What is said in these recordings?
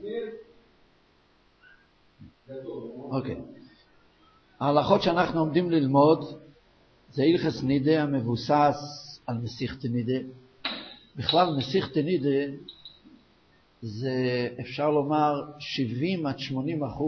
אוקיי. ההלכות שאנחנו עומדים ללמוד זה הלכות נידה המבוסס על מסיכת נידה. בכלל מסיכת נידה זה אפשר לומר 70 עד 80%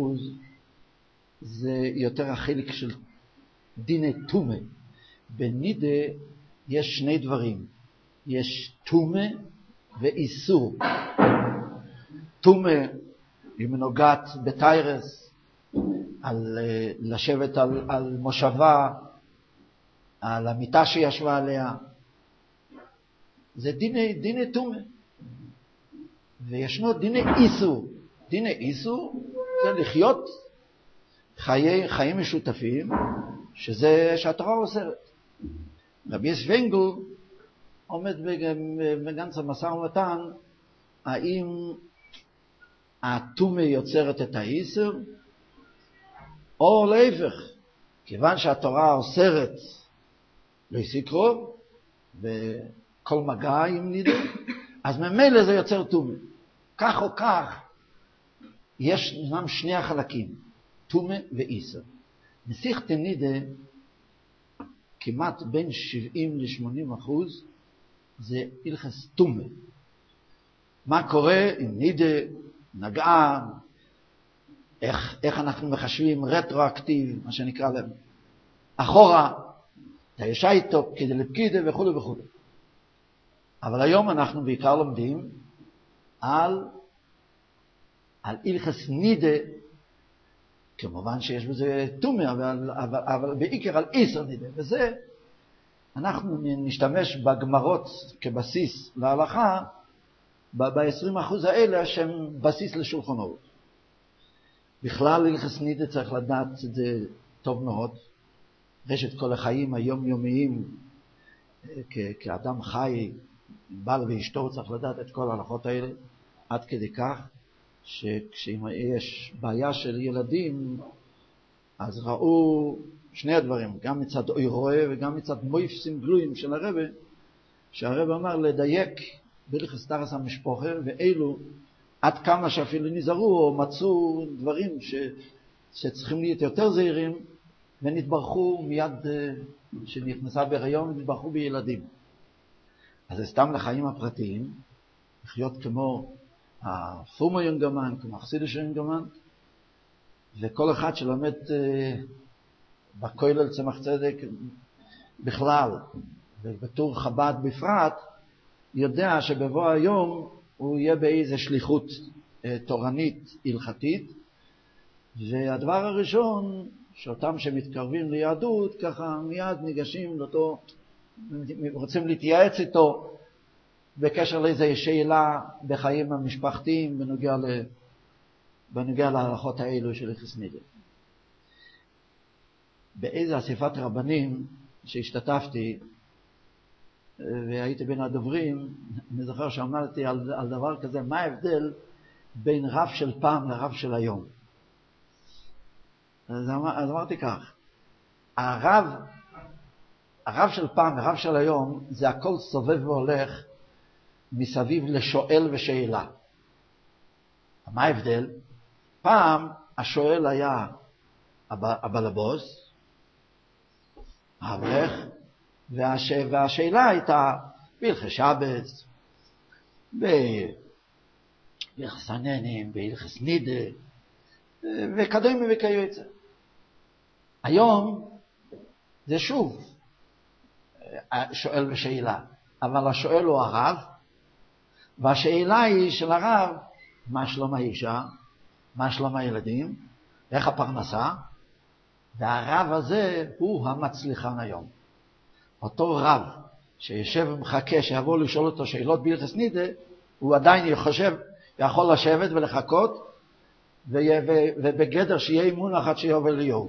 זה יותר החלק של דיני תומה. בנידה יש שני דברים, יש תומה ואיסור. תומה היא מנוגעת בתיירס, על לשבת על מושבה, על המיטה שישבה עליה. זה דיני תומה. וישנו דיני איסור. דיני איסור זה לחיות חיים משותפים, שזה שהתורה אוסרת. רבי יסוונגל עומד בגנץ המשא ומתן, האם התומה יוצרת את האיסור, או להפך, כיוון שהתורה אוסרת להשיג קרוב, וכל מגע עם נידה, אז ממילא זה יוצר תומה. כך או כך, יש שני החלקים, תומה ואיסור. מסיכת נידה, כמעט בין 70 ל-80% זה הלכות תומה. מה קורה אם נידה נגעה, איך אנחנו מחשבים רטרואקטיב, מה שנקרא להם, אחורה, תאישה איתו, כדי לפקידה וכו' וכו'. אבל היום אנחנו בעיקר לומדים על הלכות נידה, כמובן שיש בזה תומה, אבל בעיקר על איסור נידה. וזה, אנחנו נשתמש בגמרות כבסיס להלכה, ב-20% האלה שהם בסיס לשולחן ערוך. בכלל הלכות נידה צריך לדעת את זה טוב מאוד. רשת כל החיים היומיומיים, כאדם חי, בעל ואשתו, צריך לדעת את כל ההלכות האלה, עד כדי כך שכשאם יש בעיה של ילדים, אז ראו שני הדברים, גם מצד אוי רואה וגם מצד מויפסים גלויים של הרב, שהרב אמר לדייק בהלכות טהרת המשפחה, ואילו עד כמה שאפילו נזהרו או מצאו דברים שצריכים להיות יותר זהירים, ונתברכו מיד שנכנסה בהיריון, נתברכו בילדים. אז זה סתם לחיים הפרטיים, לחיות כמו הפומו יונגמן, כמו החסידוש יונגמן, וכל אחד שלומד בכולל צמח צדק בכלל, ובתור חב"ד בפרט, יודע שבבוא היום הוא יהיה באיזו שליחות תורנית הלכתית, והדבר הראשון, שאותם שמתקרבים ליהדות, ככה מיד ניגשים לאותו, רוצים להתייעץ איתו, בקשר לאיזו שאלה בחיים המשפחתיים, בנוגע להלכות האלו של הלכות נידה. באיזו אספת רבנים שהשתתפתי, והייתי בין הדוברים, אני זוכר שאמרתי על דבר כזה, מה ההבדל בין רב של פעם לרב של היום? אז אמרתי כך, הרב של פעם ורב של היום, זה הכל סובב והולך מסביב לשואל ושאלה. מה ההבדל? פעם השואל היה הבעל הבוס, האברך, והשאלה הייתה בהלכות שבת, בהלכות סננים, בהלכות נידה, וכדומה וכיוצא. היום זה שוב שואל ושאלה, אבל השואל הוא הרב, והשאלה היא של הרב, מה שלום האישה, מה שלום הילדים, איך הפרנסה, והרב הזה הוא המצליחן היום. אותו רב שיושב ומחכה שיבוא לשאול אותו שאלות בהלכות נידה, הוא עדיין יכול לשבת ולחכות, ובגדר שיהיה אימון אחת שיובל ליום.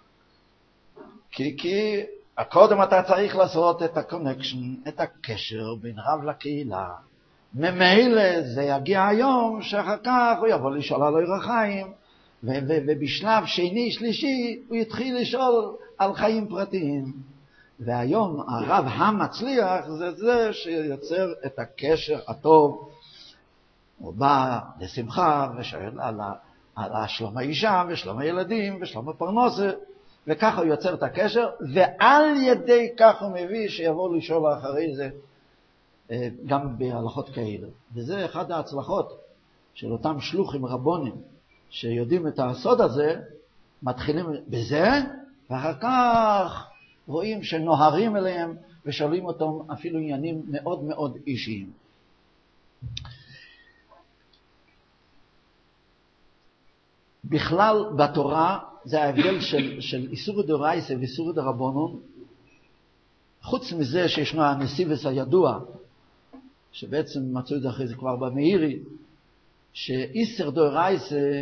כי קודם אתה צריך לעשות את הקונקשן, את הקשר בין רב לקהילה. ממילא זה יגיע היום שאחר כך הוא יבוא לשאול על אורח חיים, ובשלב שני שלישי הוא יתחיל לשאול על חיים פרטיים. והיום הרב המצליח זה שיוצר את הקשר הטוב הוא בא לשמחה ושואל על שלום האישה ושלום הילדים ושלום הפרנסה, וככה הוא יוצר את הקשר, ועל ידי כך הוא מביא שיבוא לשאול אחרי זה גם בהלכות כאלה. וזה אחד ההצלחות של אותם שלוחים רבונים שיודעים את הסוד הזה, מתחילים בזה, ואחר כך רואים שנוהרים אליהם ושואלים אותם אפילו עניינים מאוד מאוד אישיים. בכלל בתורה זה ההבדל של איסור דאורייתא ואיסור דרבנן. חוץ מזה שישנו הנסיבס הידוע, שבעצם מצאו את זה אחרי זה כבר במאירי, שאיסור דאורייתא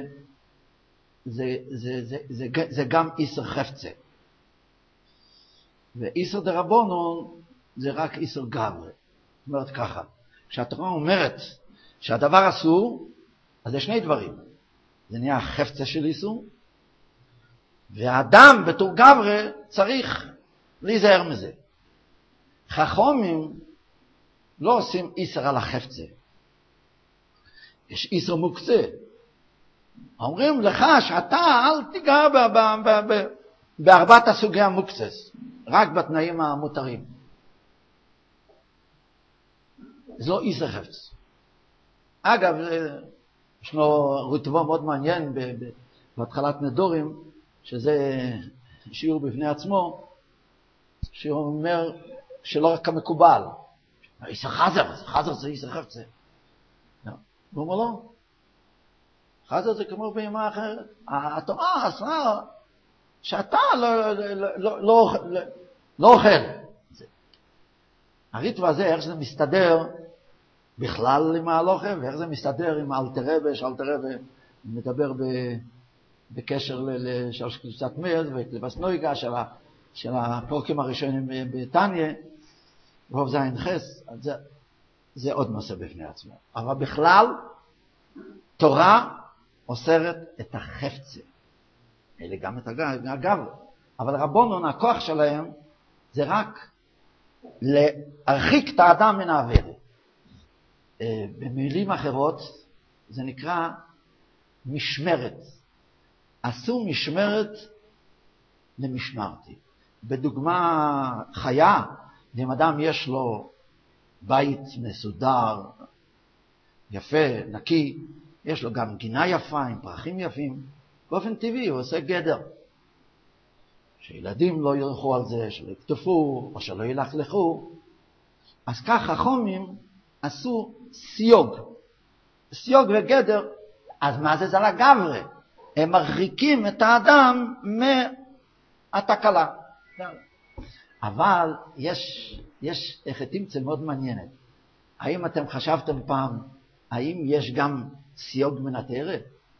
זה גם איסור חפצה. ואיסור דרבנן זה רק איסור גברי. זאת אומרת ככה, כשהתורה אומרת שהדבר אסור, אז זה שני דברים. זה נהיה חפצה של איסור, והאדם בתור גברי צריך להיזהר מזה. חכמים לא עושים איסור על החפצה. יש איסור מוקצה. אומרים לך שאתה אל תיגע בארבעת הסוגי המוקצס, רק בתנאים המותרים. זה לא איסור חפץ. אגב, ישנו רוטבו מאוד מעניין בהתחלת נדורים, שזה שיעור בפני עצמו, שהוא אומר שלא רק כמקובל. איסור חזר זה איסור חפצה. הוא אומר לא. חזר זה כמו בהמה אחרת. התורה אסרה שאתה לא אוכל. הריטב"א הזה, איך זה מסתדר בכלל עם ההלכה, ואיך זה מסתדר עם אלתר רבי, שאלתר רבי מדבר בקשר של קבוצת מרד וקליפת נויגה של הפרקים הראשונים בתניא, רוב זין חס, זה עוד נושא בפני עצמו. אבל בכלל, תורה אוסרת את החפצה. אלה גם את הגב. אבל רבונון, הכוח שלהם, זה רק להרחיק את האדם מן העבירה. במילים אחרות, זה נקרא משמרת. עשו משמרת למשמרתי. בדוגמה חיה, אם אדם יש לו בית מסודר, יפה, נקי, יש לו גם גינה יפה עם פרחים יפים, באופן טבעי הוא עושה גדר. שילדים לא ילכו על זה, שלא יקטפו, או שלא ילכלכו. אז כך חכמים עשו סיוג. סיוג וגדר, אז מה זה על הגברי? הם מרחיקים את האדם מהתקלה. אבל יש החלטה מאוד מעניינת. האם אתם חשבתם פעם, האם יש גם סיוג מן התורה?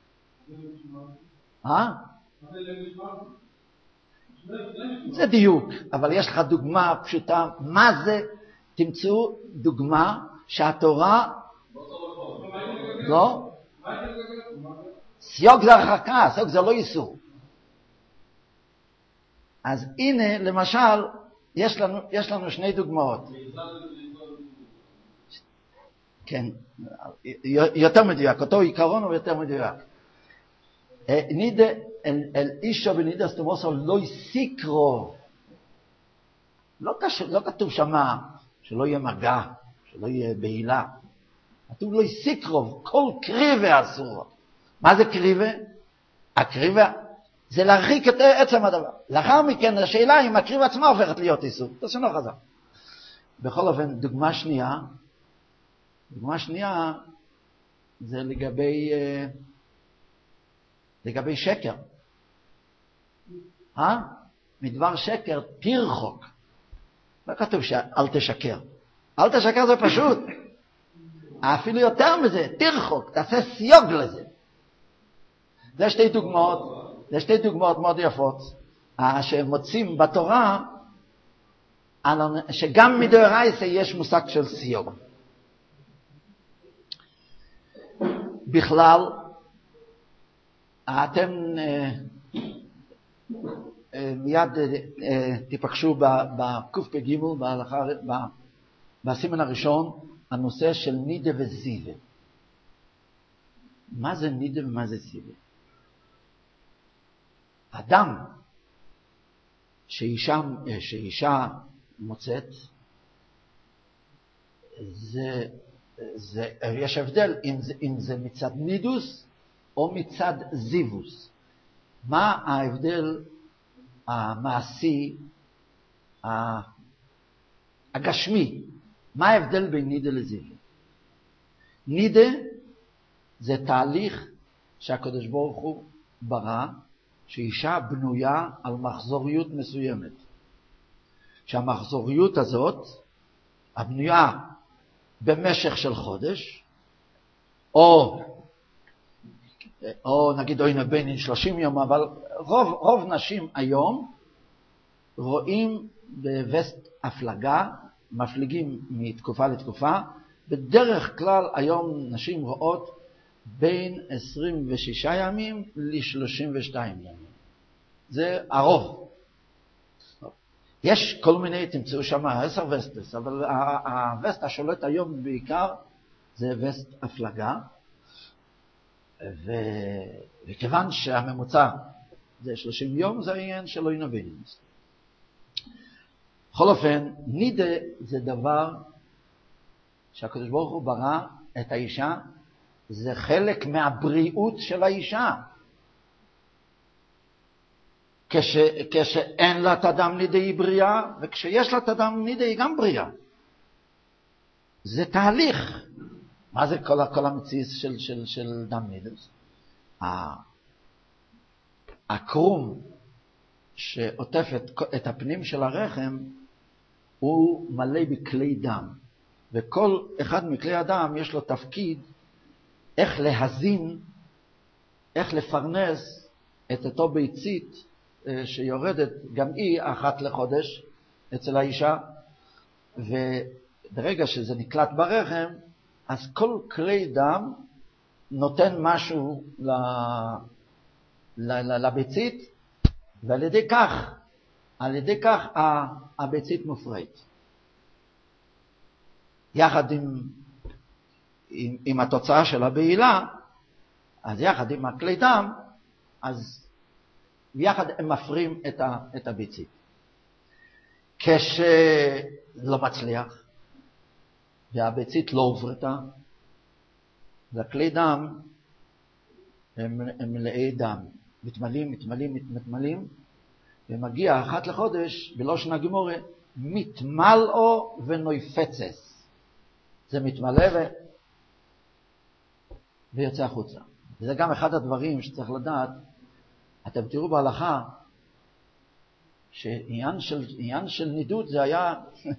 זה דיוק, אבל יש לך דוגמה פשוטה. מה זה? תמצאו דוגמה שהתורה לא? סיוג זה הרחקה, סיוג זה לא איסור. אז הנה, למשל, יש לנו שני דוגמאות. כן, יותר מדויק, אותו עיקרון הוא יותר מדויק. נידה אל אישו ונידה סתומוסו לא יסיקרו. לא כתוב שמה שלא יהיה מגע, שלא יהיה בעילה. כתוב לא יסיקרו, כל קריבה אסור. מה זה קריבה? הקריבה זה להרחיק את עצם הדבר. לאחר מכן השאלה אם הקריבה עצמה הופכת להיות איסור. זה לא חזר. בכל אופן, דוגמה שנייה זה לגבי שקר. מדבר שקר תרחוק. לא כתוב שאל תשקר. אל תשקר זה פשוט. אפילו יותר מזה, תרחוק, תעשה סיוג לזה. זה שתי דוגמאות מאוד יפות, שמוצאים בתורה, שגם מדאורייתא יש מושג של סיוג. בכלל, אתם מיד תיפגשו בקפ"ג, בסימן הראשון, הנושא של נידה וזילה. מה זה נידה ומה זה סיבה? אדם שאישה מוצאת, יש הבדל אם זה מצד נידוס או מצד זיבוס. מה ההבדל המעשי, הגשמי? מה ההבדל בין נידה לזיבה? נידה זה תהליך שהקדוש ברוך הוא ברא, שאישה בנויה על מחזוריות מסוימת. שהמחזוריות הזאת, הבנויה במשך של חודש, או נגיד בין 30 יום, אבל רוב נשים היום רואים בווסט הפלגה, מפליגים מתקופה לתקופה. בדרך כלל היום נשים רואות בין 26 ימים ל-32 ימים. זה הרוב. יש כל מיני, תמצאו שם 10 וסטס, אבל הווסט השולט היום בעיקר זה וסט הפלגה, וכיוון שהממוצע זה 30 יום, זה העניין שלא ינבין. בכל אופן, נידה זה דבר שהקדוש ברוך הוא ברא את האישה, זה חלק מהבריאות של האישה. כשאין לה תדם נידה היא בריאה, וכשיש לה תדם נידה היא גם בריאה. זה תהליך. מה זה כל המציאות של דם נידס? הקרום שעוטף את הפנים של הרחם הוא מלא בכלי דם. וכל אחד מכלי הדם יש לו תפקיד איך להזין, איך לפרנס את אותו ביצית שיורדת גם היא אחת לחודש אצל האישה, וברגע שזה נקלט ברחם, אז כל כלי דם נותן משהו לביצית, ועל ידי כך הביצית מופרית. יחד עם התוצאה של הבעילה, אז יחד עם הכלי דם, אז יחד הם מפרים את הביצית. כשלא מצליח, והביצית לא הוברתה, והכלי דם הם מלאי דם, מתמלאים, ומגיע אחת לחודש, בלושן הגמורה, מתמלאו ונויפצס. זה מתמלא ויוצא החוצה. וזה גם אחד הדברים שצריך לדעת. אתם תראו בהלכה, שעניין של נידות זה היה,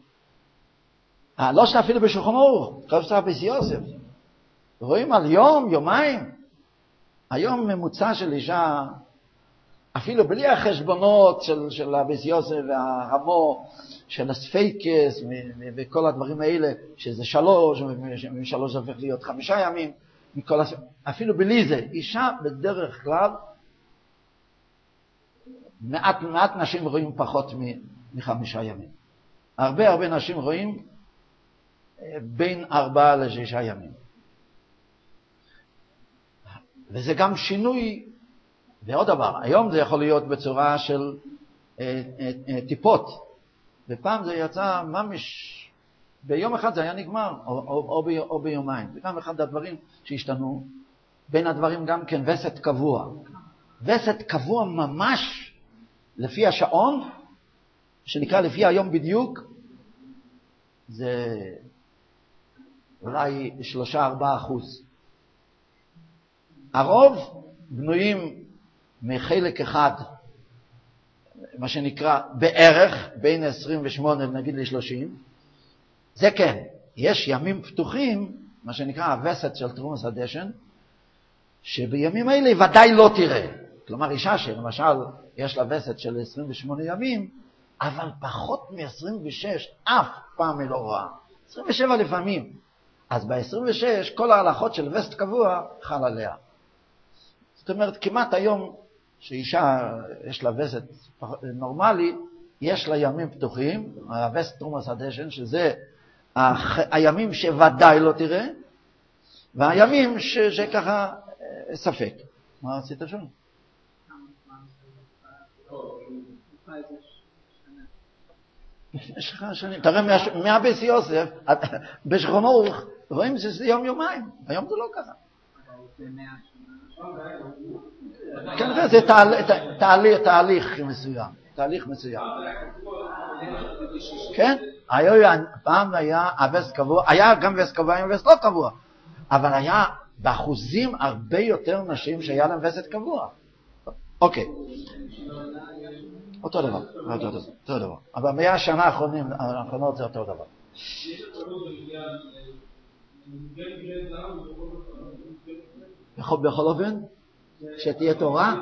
לא שאפילו בשולחן ערוך, כל שצריך ביס יוסף. רואים על יום, יומיים. היום ממוצע של אישה, אפילו בלי החשבונות של הביס יוסף והרמו, של הספייקס וכל הדברים האלה, שזה 3, ומ3 זה הופך להיות 5 ימים, אפילו בלי זה, אישה בדרך כלל, מעט נשים רואים פחות מ5 ימים. הרבה נשים רואים בין 4 ל6 ימים. וזה גם שינוי, ועוד דבר, היום זה יכול להיות בצורה של טיפות, ופעם זה יצא ממש, ביום אחד זה היה נגמר, או ביומיים. זה גם אחד הדברים שהשתנו, בין הדברים גם כן וסת קבוע. וסת קבוע ממש לפי השעון, שנקרא לפי היום בדיוק, זה אולי 3-4%. הרוב בנויים מחלק אחד, מה שנקרא בערך, בין 28 נגיד ל-30, זה כן, יש ימים פתוחים, מה שנקרא הווסת של תרומס הדשן, שבימים האלה ודאי לא תראה. כלומר, אישה שלמשל יש לה וסת של 28 ימים, אבל פחות מ-26 אף פעם היא לא רואה. 27 לפעמים. אז ב-26 כל ההלכות של וסת קבוע חל עליה. זאת אומרת, כמעט היום שאישה יש לה וסת נורמלי, יש לה ימים פתוחים, הווסת תרומס הדשן, שזה הימים שוודאי לא תראה, והימים שככה ספק. מה רצית לשאול? יש לך שנים, תראה מהביס יוסף, בשכון אורך, רואים שזה יום-יומיים, היום זה לא ככה. כנראה זה תהליך מסוים. כן? פעם היה הווסט קבוע, היה גם ווסט קבוע, היה ווסט לא קבוע, אבל היה באחוזים הרבה יותר נשים שהיה להם ווסט קבוע. אוקיי. אותו דבר. אבל 100 שנה האחרונות זה אותו דבר. בכל אופן, שתהיה תורה?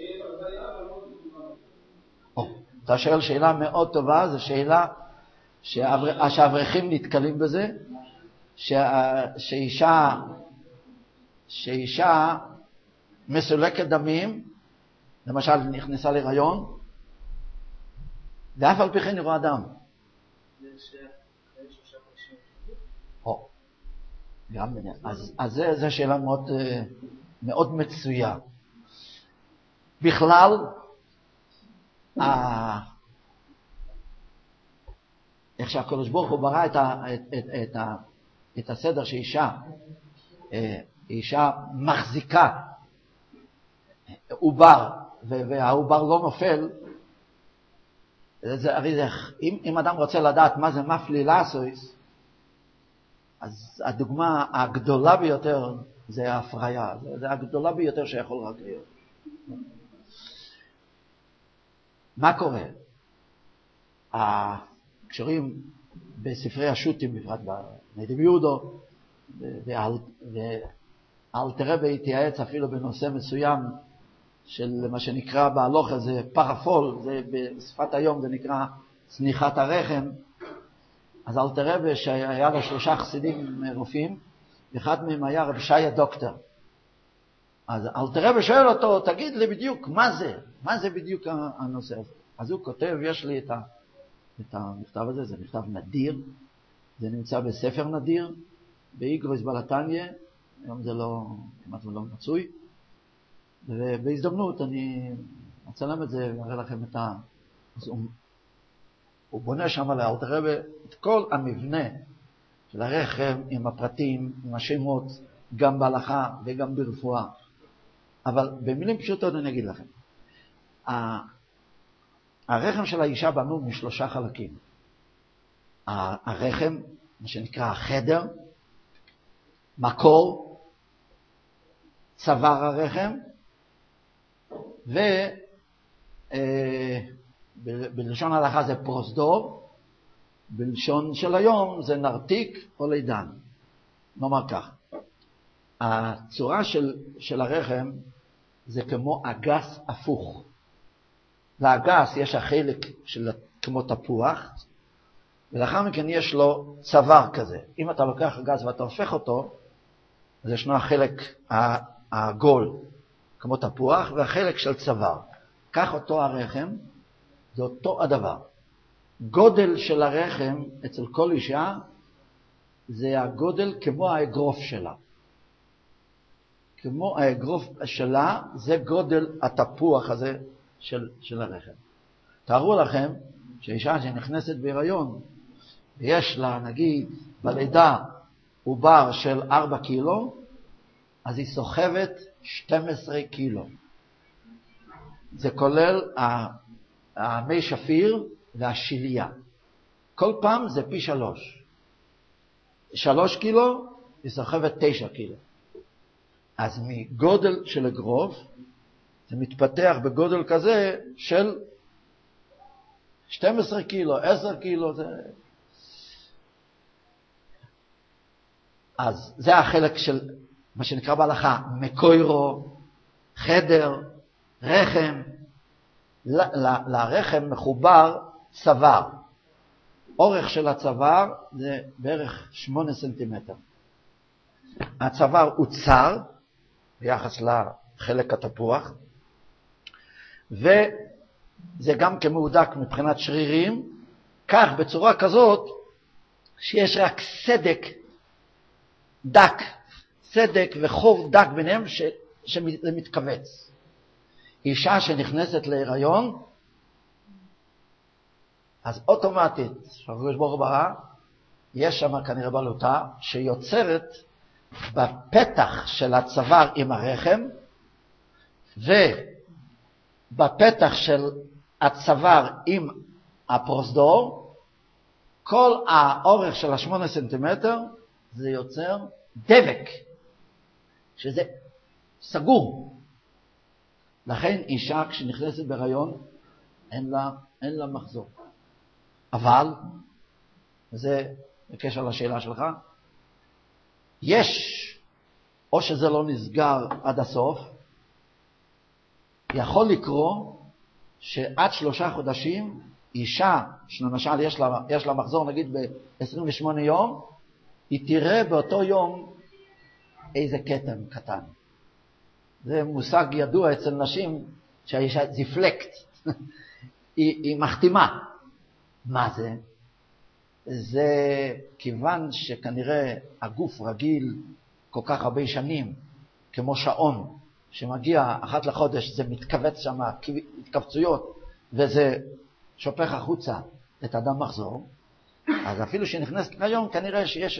אתה שואל שאלה מאוד טובה, זו שאלה שהאברכים נתקלים בזה, שאישה מסולקת דמים, למשל נכנסה להיריון, ואף על פי כן היא רואה דם. אז זו שאלה מאוד מצויה. בכלל, איך שהקדוש ברוך הוא ברא את הסדר שאישה מחזיקה עובר, והעובר לא נופל, אם אדם רוצה לדעת מה זה מפלי לעשויס, אז הדוגמה הגדולה ביותר זה ההפריה, זה הגדולה ביותר שיכול רק להיות. מה קורה? הקשרים בספרי השו"תים, בפרט בנדיב יהודו, ואלתר רבי התייעץ אפילו בנושא מסוים של מה שנקרא בהלוכה זה פרפול, זה בשפת היום זה נקרא צניחת הרחם. אז אלתר רבי שהיה לו 3 חסידים רופאים, אחד מהם היה רב שיה דוקטור. אז אלתר רבי שואל אותו, תגיד לי בדיוק מה זה בדיוק הנושא הזה. אז הוא כותב, יש לי את המכתב הזה, זה מכתב נדיר, זה נמצא בספר נדיר, באיגרוס בלתניה, היום זה כמעט לא מצוי, ובהזדמנות אני אצלם את זה ואראה לכם אז הוא בונה שם על אלתר רבי את כל המבנה של הרחם עם הפרטים, עם השמות, גם בהלכה וגם ברפואה. אבל במילים פשוטות אני אגיד לכם. הרחם של האישה בנו מ3 חלקים. הרחם, מה שנקרא החדר, מקור, צוואר הרחם, ובלשון ההלכה זה פרוזדור, בלשון של היום זה נרתיק או לידן. נאמר כך, הצורה של הרחם זה כמו אגס הפוך. לאגס יש החלק של כמו תפוח, ולאחר מכן יש לו צוואר כזה. אם אתה לוקח אגס ואתה הופך אותו, אז ישנו החלק העגול כמו תפוח, והחלק של צוואר. כך אותו הרחם, זה אותו הדבר. גודל של הרחם אצל כל אישה, זה הגודל כמו האגרוף שלה. כמו האגרוף שלה, זה גודל התפוח הזה של הרחם. תארו לכם שאישה שנכנסת בהיריון, ויש לה נגיד בלידה עובר של 4 קילו, אז היא סוחבת 12 קילו. זה כולל המי שפיר והשיליה. כל פעם זה פי 3. 3 קילו היא סוחבת 9 קילו. אז מגודל של אגרוף, זה מתפתח בגודל כזה של 12 קילו, 10 קילו. אז זה החלק של מה שנקרא בהלכה, מקוירו, חדר, רחם. לרחם מחובר צוואר. אורך של הצוואר זה בערך 8 סנטימטר. הצוואר הוא צר ביחס לחלק התפוח, וזה גם כמהודק מבחינת שרירים, כך בצורה כזאת שיש רק סדק וחור דק ביניהם שזה מתכווץ. אישה שנכנסת להיריון, אז אוטומטית, שהקדוש ברוך הוא ברא, יש שם כנראה בלוטה, שיוצרת בפתח של הצוואר עם הרחם, ובפתח של הצוואר עם הפרוזדור, כל האורך של 8 סנטימטר, זה יוצר דבק, שזה סגור. לכן אישה כשנכנסת בהיריון, אין לה מחזור. אבל, וזה בקשר לשאלה שלך, יש, או שזה לא נסגר עד הסוף, יכול לקרוא שעד 3 חודשים, אישה שלמשל יש לה מחזור נגיד ב-28 יום, היא תראה באותו יום איזה קטן קטן. זה מושג ידוע אצל נשים שהאישה זיפלקט, היא מחתימה. מה זה? זה כיוון שכנראה הגוף רגיל כל כך הרבה שנים, כמו שעון, שמגיע אחת לחודש, זה מתכווץ שם, התכווצויות, וזה שופך החוצה את אדם מחזור. אז אפילו שנכנסת היום, כנראה שיש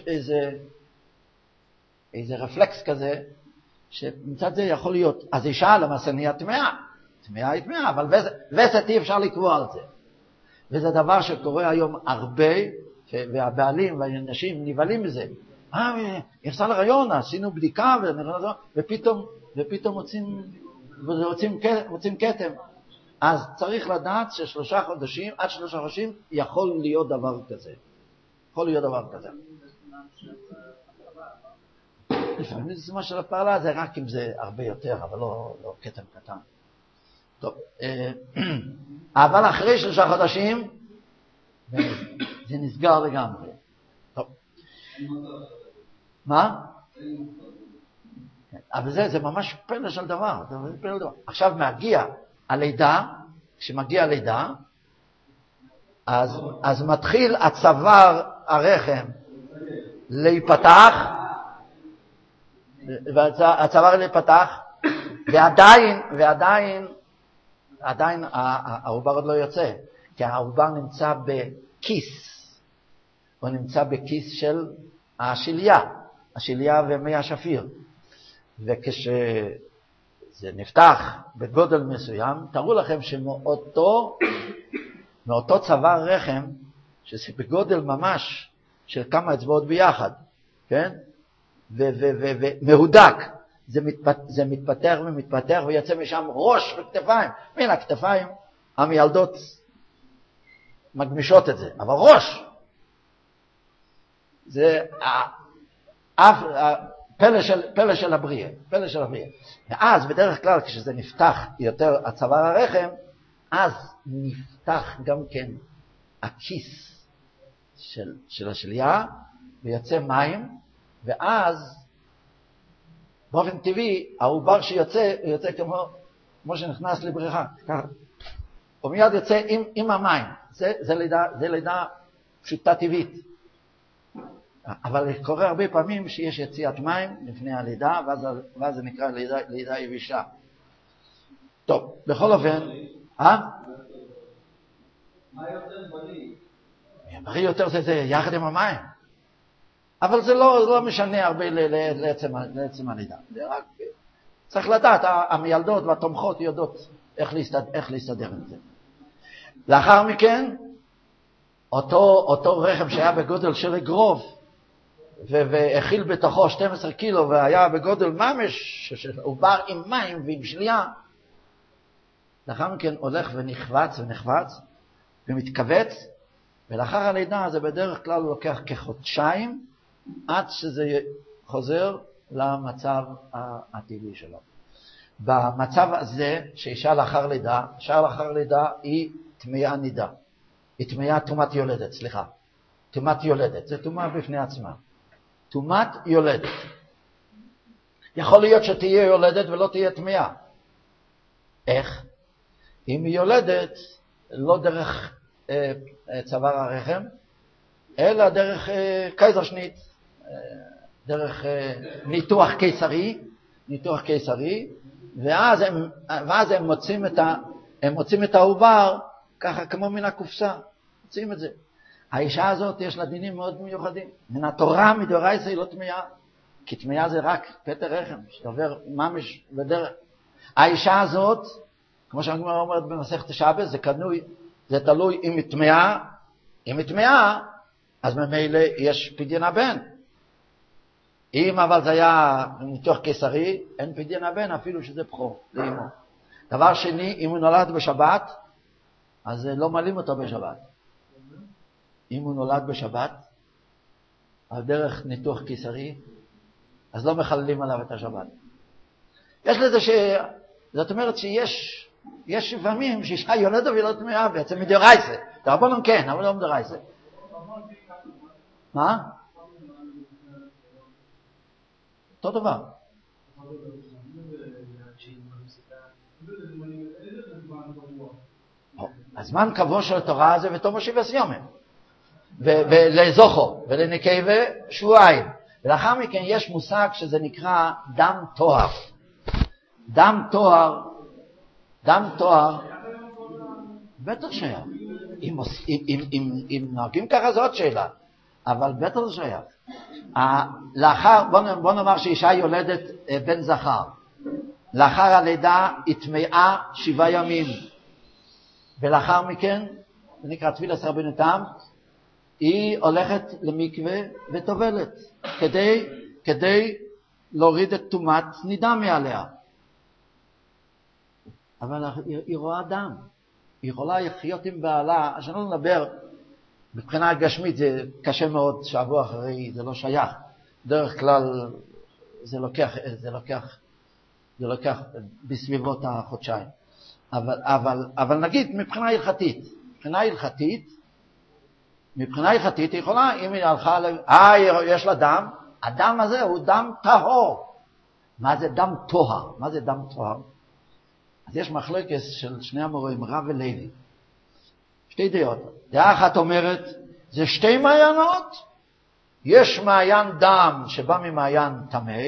איזה רפלקס כזה, שמצד זה יכול להיות. אז אישה למעשה נהיה טמאה. טמאה היא טמאה, אבל וסת אי אפשר לקבוע על זה. וזה דבר שקורה היום הרבה, והבעלים והאנשים נבהלים מזה. יחסה להיריון, עשינו בדיקה, ופתאום מוצאים כתם. אז צריך לדעת ש3 חודשים, עד 3 חודשים, יכול להיות דבר כזה. יכול להיות דבר כזה. לפעמים זה מה של הפעלה, זה רק אם זה הרבה יותר, אבל לא קטן קטן. טוב, אבל אחרי 3 חודשים, זה נסגר לגמרי. טוב. מה? אבל זה ממש פלא של דבר. עכשיו מגיע הלידה, כשמגיע הלידה, אז מתחיל הצוואר הרחם להיפתח, והצוואר להיפתח, ועדיין העובר עוד לא יוצא, כי העובר נמצא בכיס, הוא נמצא בכיס של השיליה ומי השפיר. וכשזה נפתח בגודל מסוים, תראו לכם שמאותו צוואר רחם, שזה בגודל ממש של כמה אצבעות ביחד, כן? ומהודק, זה מתפתח ומתפתח ויוצא משם ראש וכתפיים. מן הכתפיים, המילדות מגמישות את זה, אבל ראש, זה פלא של הבריאה, פלא של הבריאה. ואז בדרך כלל כשזה נפתח יותר הצוואר הרחם, אז נפתח גם כן הכיס של השליה, ויוצא מים, ואז באופן טבעי העובר שיוצא, הוא יוצא כמו שנכנס לבריכה, ככה. הוא מיד יוצא עם המים. זה לידה פשוטה טבעית. אבל קורה הרבה פעמים שיש יציאת מים לפני הלידה, ואז זה נקרא לידה יבישה. טוב, בכל אופן, מה יותר בריא? בריא יותר זה יחד עם המים. אבל זה לא משנה הרבה לעצם הלידה. זה רק צריך לדעת, המילדות והתומכות יודעות איך להסתדר עם זה. לאחר מכן, אותו רחם שהיה בגודל של אגרוף, והכיל בתוכו 12 קילו, והיה בגודל ממש, שעובר עם מים ועם שליה, לאחר מכן הולך ונחבץ ומתכווץ, ולאחר הלידה זה בדרך כלל לוקח כחודשיים, עד שזה חוזר למצב הטבעי שלו. במצב הזה, שאישה לאחר לידה היא טמאה נידה. היא טמאה טומאת יולדת, סליחה. טומאת יולדת, זה טומאה בפני עצמה. טומאת יולדת. יכול להיות שתהיה יולדת ולא תהיה טמאה. איך? אם היא יולדת, לא דרך צוואר הרחם, אלא דרך קייזרשניט, דרך ניתוח קיסרי, ואז הם מוצאים את העובר ככה כמו מן הקופסה, מוצאים את זה. האישה הזאת יש לה דינים מאוד מיוחדים. מן התורה מדאורייתא היא לא טמאה, כי טמאה זה רק פטר רחם, שעובר ממש בדרך. האישה הזאת, כמו שהגמרא אומרת במסכת שבת, זה תלוי אם היא טמאה. אם היא טמאה, אז ממילא יש פדיון הבן. אם אבל זה היה ניתוח קיסרי, אין פדיון הבן אפילו שזה בכור לאמו. דבר שני, אם הוא נולד בשבת, אז לא מעלים אותו בשבת. אם הוא נולד בשבת, על דרך ניתוח קיסרי, אז לא מחללים עליו את השבת. יש לזה זאת אומרת שיש לפעמים שאישה יולדת ולא טמאה בעצם מדאורייתא. דרבנן כן, אבל לא מדאורייתא. מה? אותו דבר. הזמן קבוע של התורה זה בתום שבעת ימים. ולזוכו ולנקבה שבועיים. ולאחר מכן יש מושג שזה נקרא דם טוהר. דם טוהר, בטח שייך. אם נוהגים ככה זו עוד שאלה, אבל בטח זה שייך. בוא נאמר שאישה יולדת בן זכר. לאחר הלידה היא טמאה 7 ימים. ולאחר מכן, זה נקרא טבילת רבנו תם, היא הולכת למקווה וטובלת, כדי להוריד את טומאת נידה מעליה. אבל היא רואה דם. היא יכולה לחיות עם בעלה, אז אני לא נדבר, מבחינה גשמית זה קשה מאוד, שבוע אחרי זה לא שייך. דרך כלל זה לוקח בסביבות החודשיים. אבל נגיד מבחינה הלכתית היא יכולה, אם היא הלכה, יש לה דם, הדם הזה הוא דם טהור. מה זה דם טוהר? מה זה דם טוהר? אז יש מחלוקת של שני המורים, רב ולוי. שתי דעות. דעה אחת אומרת, זה 2 מעיינות. יש מעיין דם שבא ממעיין טמא,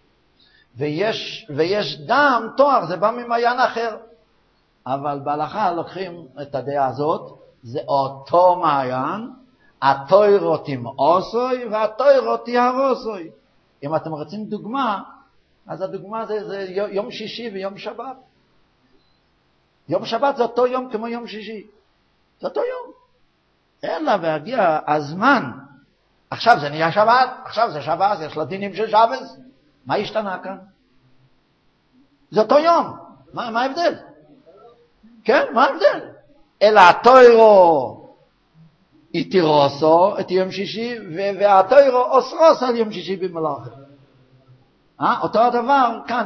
ויש דם טוהר, זה בא ממעיין אחר. אבל בהלכה לוקחים את הדעה הזאת, זה אותו מעיין, התוירות עם אוסוי והתוירות יהרוסוי. אם אתם רוצים דוגמה, אז הדוגמה זה יום שישי ויום שבת. יום שבת זה אותו יום כמו יום שישי. זה אותו יום. אלא והגיע הזמן. עכשיו זה נהיה שבת, עכשיו זה שבת, יש לדינים של שבת. מה השתנה כאן? זה אותו יום. מה ההבדל? כן, מה ההבדל? אלא התוירו יתירוסו את יום שישי, והתוירו אוסרוס על יום שישי במלאכה. אותו הדבר כאן.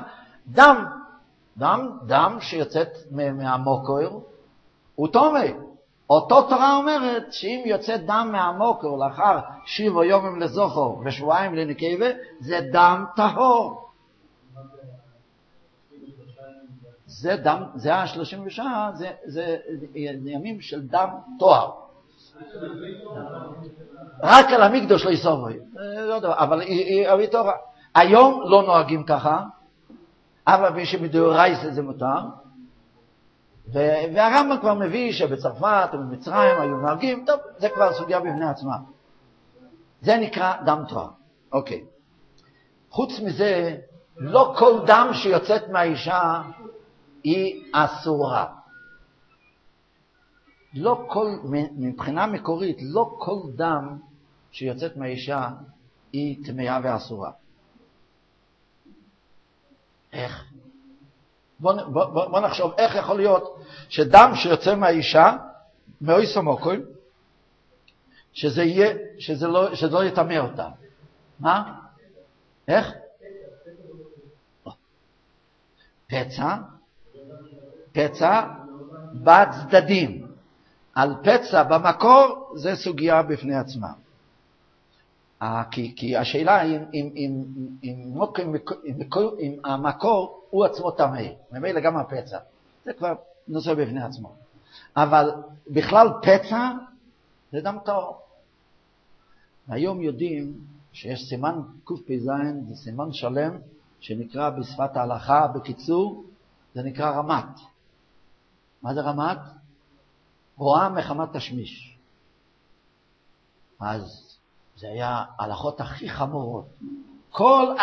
דם שיוצאת מהמוקר הוא טומא. אותו תורה אומרת שאם יוצא דם מהמוקר לאחר 7 ימים לזוכר ושבועיים לנקבה, זה דם טהור. זה דם, זה 36, זה ימים של דם טוהר. רק על המקדוש לא יסובוי. אבל היא תורה. היום לא נוהגים ככה, אבל מי שמדאורייתא זה מותר. והרמב"ם כבר מביא שבצרפת ובמצרים היו נוהגים, טוב, זה כבר סוגיה בפני עצמה. זה נקרא דם טוהר. אוקיי. חוץ מזה, לא כל דם שיוצאת מהאישה היא אסורה. לא כל, מבחינה מקורית, לא כל דם שיוצאת מהאישה היא טמאה ואסורה. איך? בוא נחשוב איך יכול להיות שדם שיוצא מהאישה, מאויסו מוקוין, שזה לא יטמא אותה. מה? איך? פצע בצדדים. על פצע במקור זה סוגיה בפני עצמה. כי השאלה אם המקור הוא עצמו טמא, ממילא גם הפצע. זה כבר נושא בפני עצמו. אבל בכלל פצע זה דם טהור. היום יודעים שיש סימן קפ"ז, זה סימן שלם שנקרא בשפת ההלכה בקיצור זה נקרא רמת. מה זה רמת? רואה מחמת תשמיש. אז זה היה הלכות הכי חמורות. כל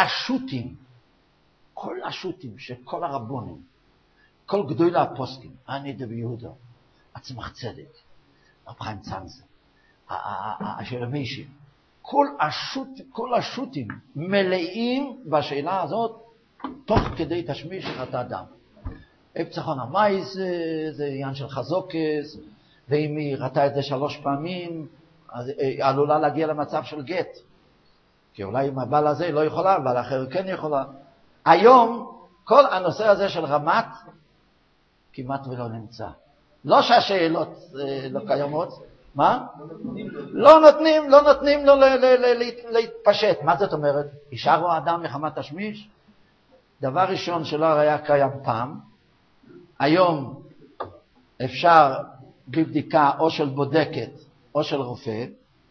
השו"תים של כל הרבונים, כל גדולי הפוסקים, אני דבי יהודה, עצמך צדק, רב חיים צנזר, השלמישים, כל השו"תים מלאים בשאלה הזאת, תוך כדי תשמיש את האדם. פצחון המייס זה עניין של חזוקס, ואם היא ראתה את זה 3 פעמים, אז היא עלולה להגיע למצב של גט. כי אולי אם הבעל הזה לא יכולה, הבעל אחר כן יכולה. היום, כל הנושא הזה של רמת, כמעט ולא נמצא. לא שהשאלות לא קיימות, מה? לא נותנים לו להתפשט. מה זאת אומרת? אישה רואה אדם מחמת תשמיש? דבר ראשון שלא היה קיים פעם, היום אפשר בבדיקה או של בודקת או של רופא,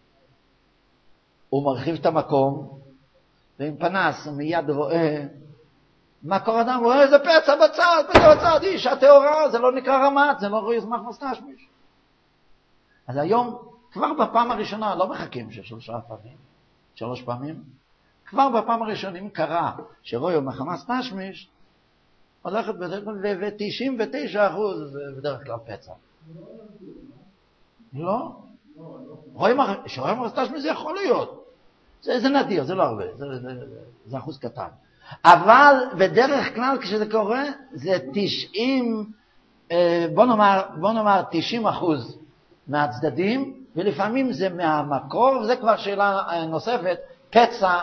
הוא מרחיב את המקום, ועם פנס הוא מיד רואה, מה קורה אדם? רואה איזה פצע בצד, אישה טהורה, זה לא נקרא רמת, זה לא רואה מחמת תשמיש. אז היום, כבר בפעם הראשונה, לא מחכים שלוש פעמים, כבר בפעם הראשונים קרה שרואה מחמת תשמיש, הולכת בדרך כלל, ו-99% זה בדרך כלל פצע. לא? שרואים מחמת תשמיש זה יכול להיות. זה נדיר, זה לא הרבה, זה אחוז קטן. אבל בדרך כלל כשזה קורה, זה 90% מהצדדים, ולפעמים זה מהמקור, וזה כבר שאלה נוספת, פצע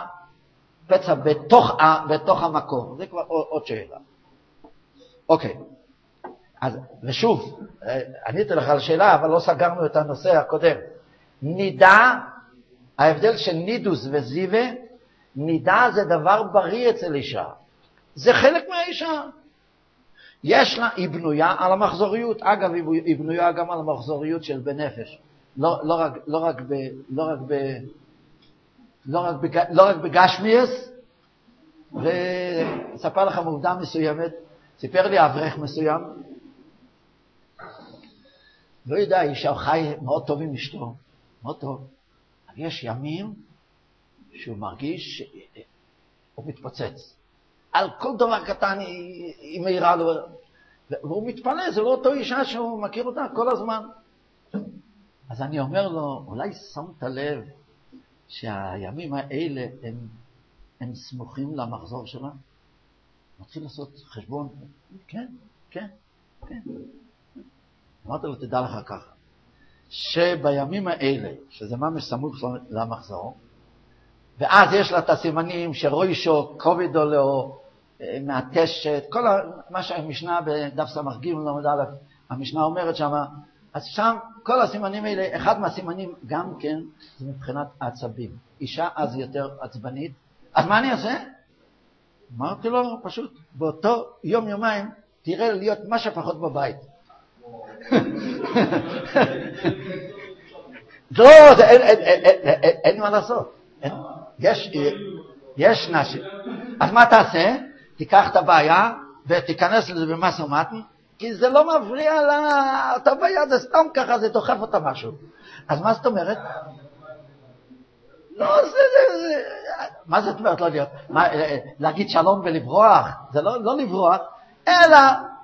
בתוך המקור. זה כבר עוד שאלה. אוקיי. אז, ושוב, עניתי לך על שאלה, אבל לא סגרנו את הנושא הקודם. נידה, ההבדל של נידוס וזיווה, נידה זה דבר בריא אצל אישה. זה חלק מהאישה. יש לה, היא בנויה על המחזוריות. אגב, היא בנויה גם על המחזוריות של בנפש. לא רק בגשמיאס. וספר לך עובדה מסוימת, סיפר לי אברך מסוים, לא יודע, אישה חי מאוד טוב עם אשתו, מאוד טוב. יש ימים שהוא מרגיש שהוא מתפוצץ. על כל דבר קטן היא מהירה לו. והוא מתפלא, זה לא אותו אישה שהוא מכיר אותה כל הזמן. אז אני אומר לו, אולי שמת לב שהימים האלה הם סמוכים למחזור שלה? מתחיל לעשות חשבון. כן. אמרתי לו, תדע לך ככה, שבימים האלה, שזה ממש סמוך למחזור, ואז יש לה את הסימנים שרוישו, קובידו לו, מהתשת, כל מה שהמשנה בדף סמך ג' למד א', המשנה אומרת שם, אז שם כל הסימנים האלה, אחד מהסימנים גם כן, זה מבחינת העצבים. אישה אז יותר עצבנית, אז מה אני אעשה? אמרתי לו, פשוט, באותו יום-יומיים, תראה להיות מה שפחות בבית. לא, אין מה לעשות. יש נשים. אז מה תעשה? תיקח את הבעיה ותיכנס לזה במס ומתן, כי זה לא מפריע לה, אותה בעיה זה סתם ככה, זה דוחף אותה משהו. אז מה זאת אומרת? לא, מה זאת אומרת לא להיות? להגיד שלום ולברוח? זה לא לברוח, אלא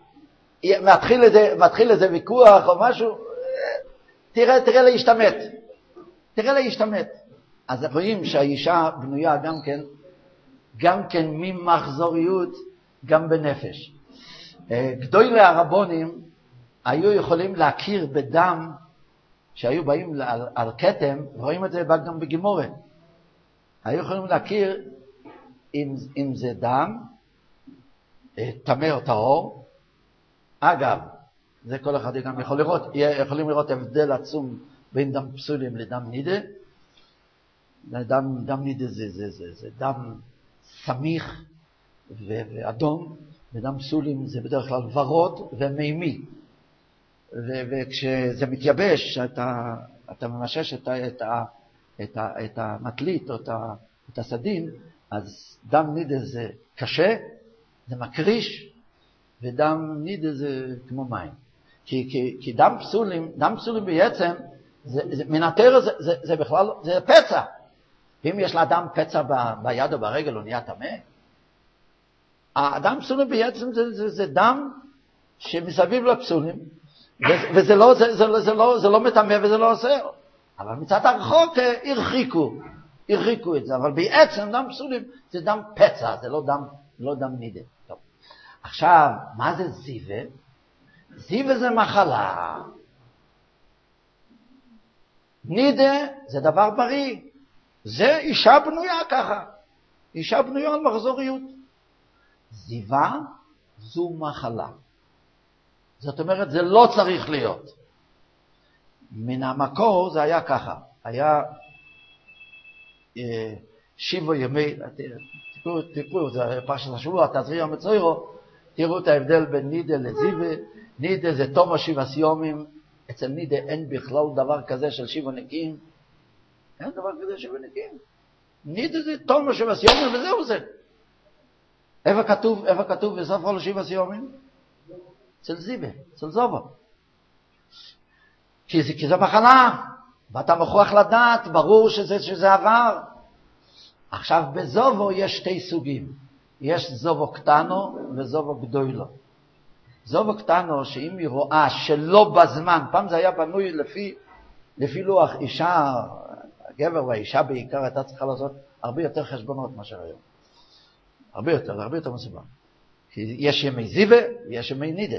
מתחיל איזה ויכוח או משהו, תראה להשתמט. אז רואים שהאישה בנויה גם כן ממחזוריות, גם בנפש. גדולי הרבונים היו יכולים להכיר בדם שהיו באים על כתם, רואים את זה גם בגימורה. היו יכולים להכיר אם זה דם, טמא או טהור. אגב, זה כל אחד גם יכולים לראות הבדל עצום בין דם פסולים לדם נידה. דם נידה זה דם סמיך ואדום, ודם פסולים זה בדרך כלל ורוד ומימי. וכשזה מתייבש, אתה ממשש את המטלית או את הסדין, אז דם נידה זה קשה, זה מקריש, ודם נידה זה כמו מים. כי דם פסולים בעצם, מן התורה זה בכלל, זה פצע. אם יש לאדם פצע ביד או ברגל, הוא נהיה טמא. הדם פסולים בעצם זה דם שמסביב לפסולים, וזה לא מטמא וזה לא אוסר. אבל מצד הרחוק הרחיקו את זה, אבל בעצם דם פסולים זה דם פצע, זה לא דם נידה. טוב. עכשיו, מה זה זיווה? זיווה זה מחלה. נידה זה דבר בריא. זה אישה בנויה ככה. אישה בנויה על מחזוריות. זיווה זו מחלה. זאת אומרת, זה לא צריך להיות. מן המקור זה היה ככה. היה שיבו ימי, תקראו, זה פרשת השבוע, תזריע מצוירו, תראו את ההבדל בין נידה לזיווה. נידה זה תום השבעה יומים. אצל נידה אין בכלל דבר כזה של שבעה נקיים. אין דבר כזה שבעה נקיים. נידה זה תום השבעה יומים וזהו זה. איפה כתוב בסוף כל שבעה יומים? אצל זיווה, אצל זובו. כי זה מחלה, ואתה מוכרח לדעת, ברור שזה עבר. עכשיו בזובו יש שתי סוגים. יש זובו קטנו וזובו גדולו. זובו קטנו, שאם היא רואה שלא בזמן, פעם זה היה בנוי לפי לוח, אישה, הגבר והאישה בעיקר, הייתה צריכה לעשות הרבה יותר חשבונות מאשר היום. הרבה יותר מסובך. כי יש ימי זיווה ויש ימי נידה.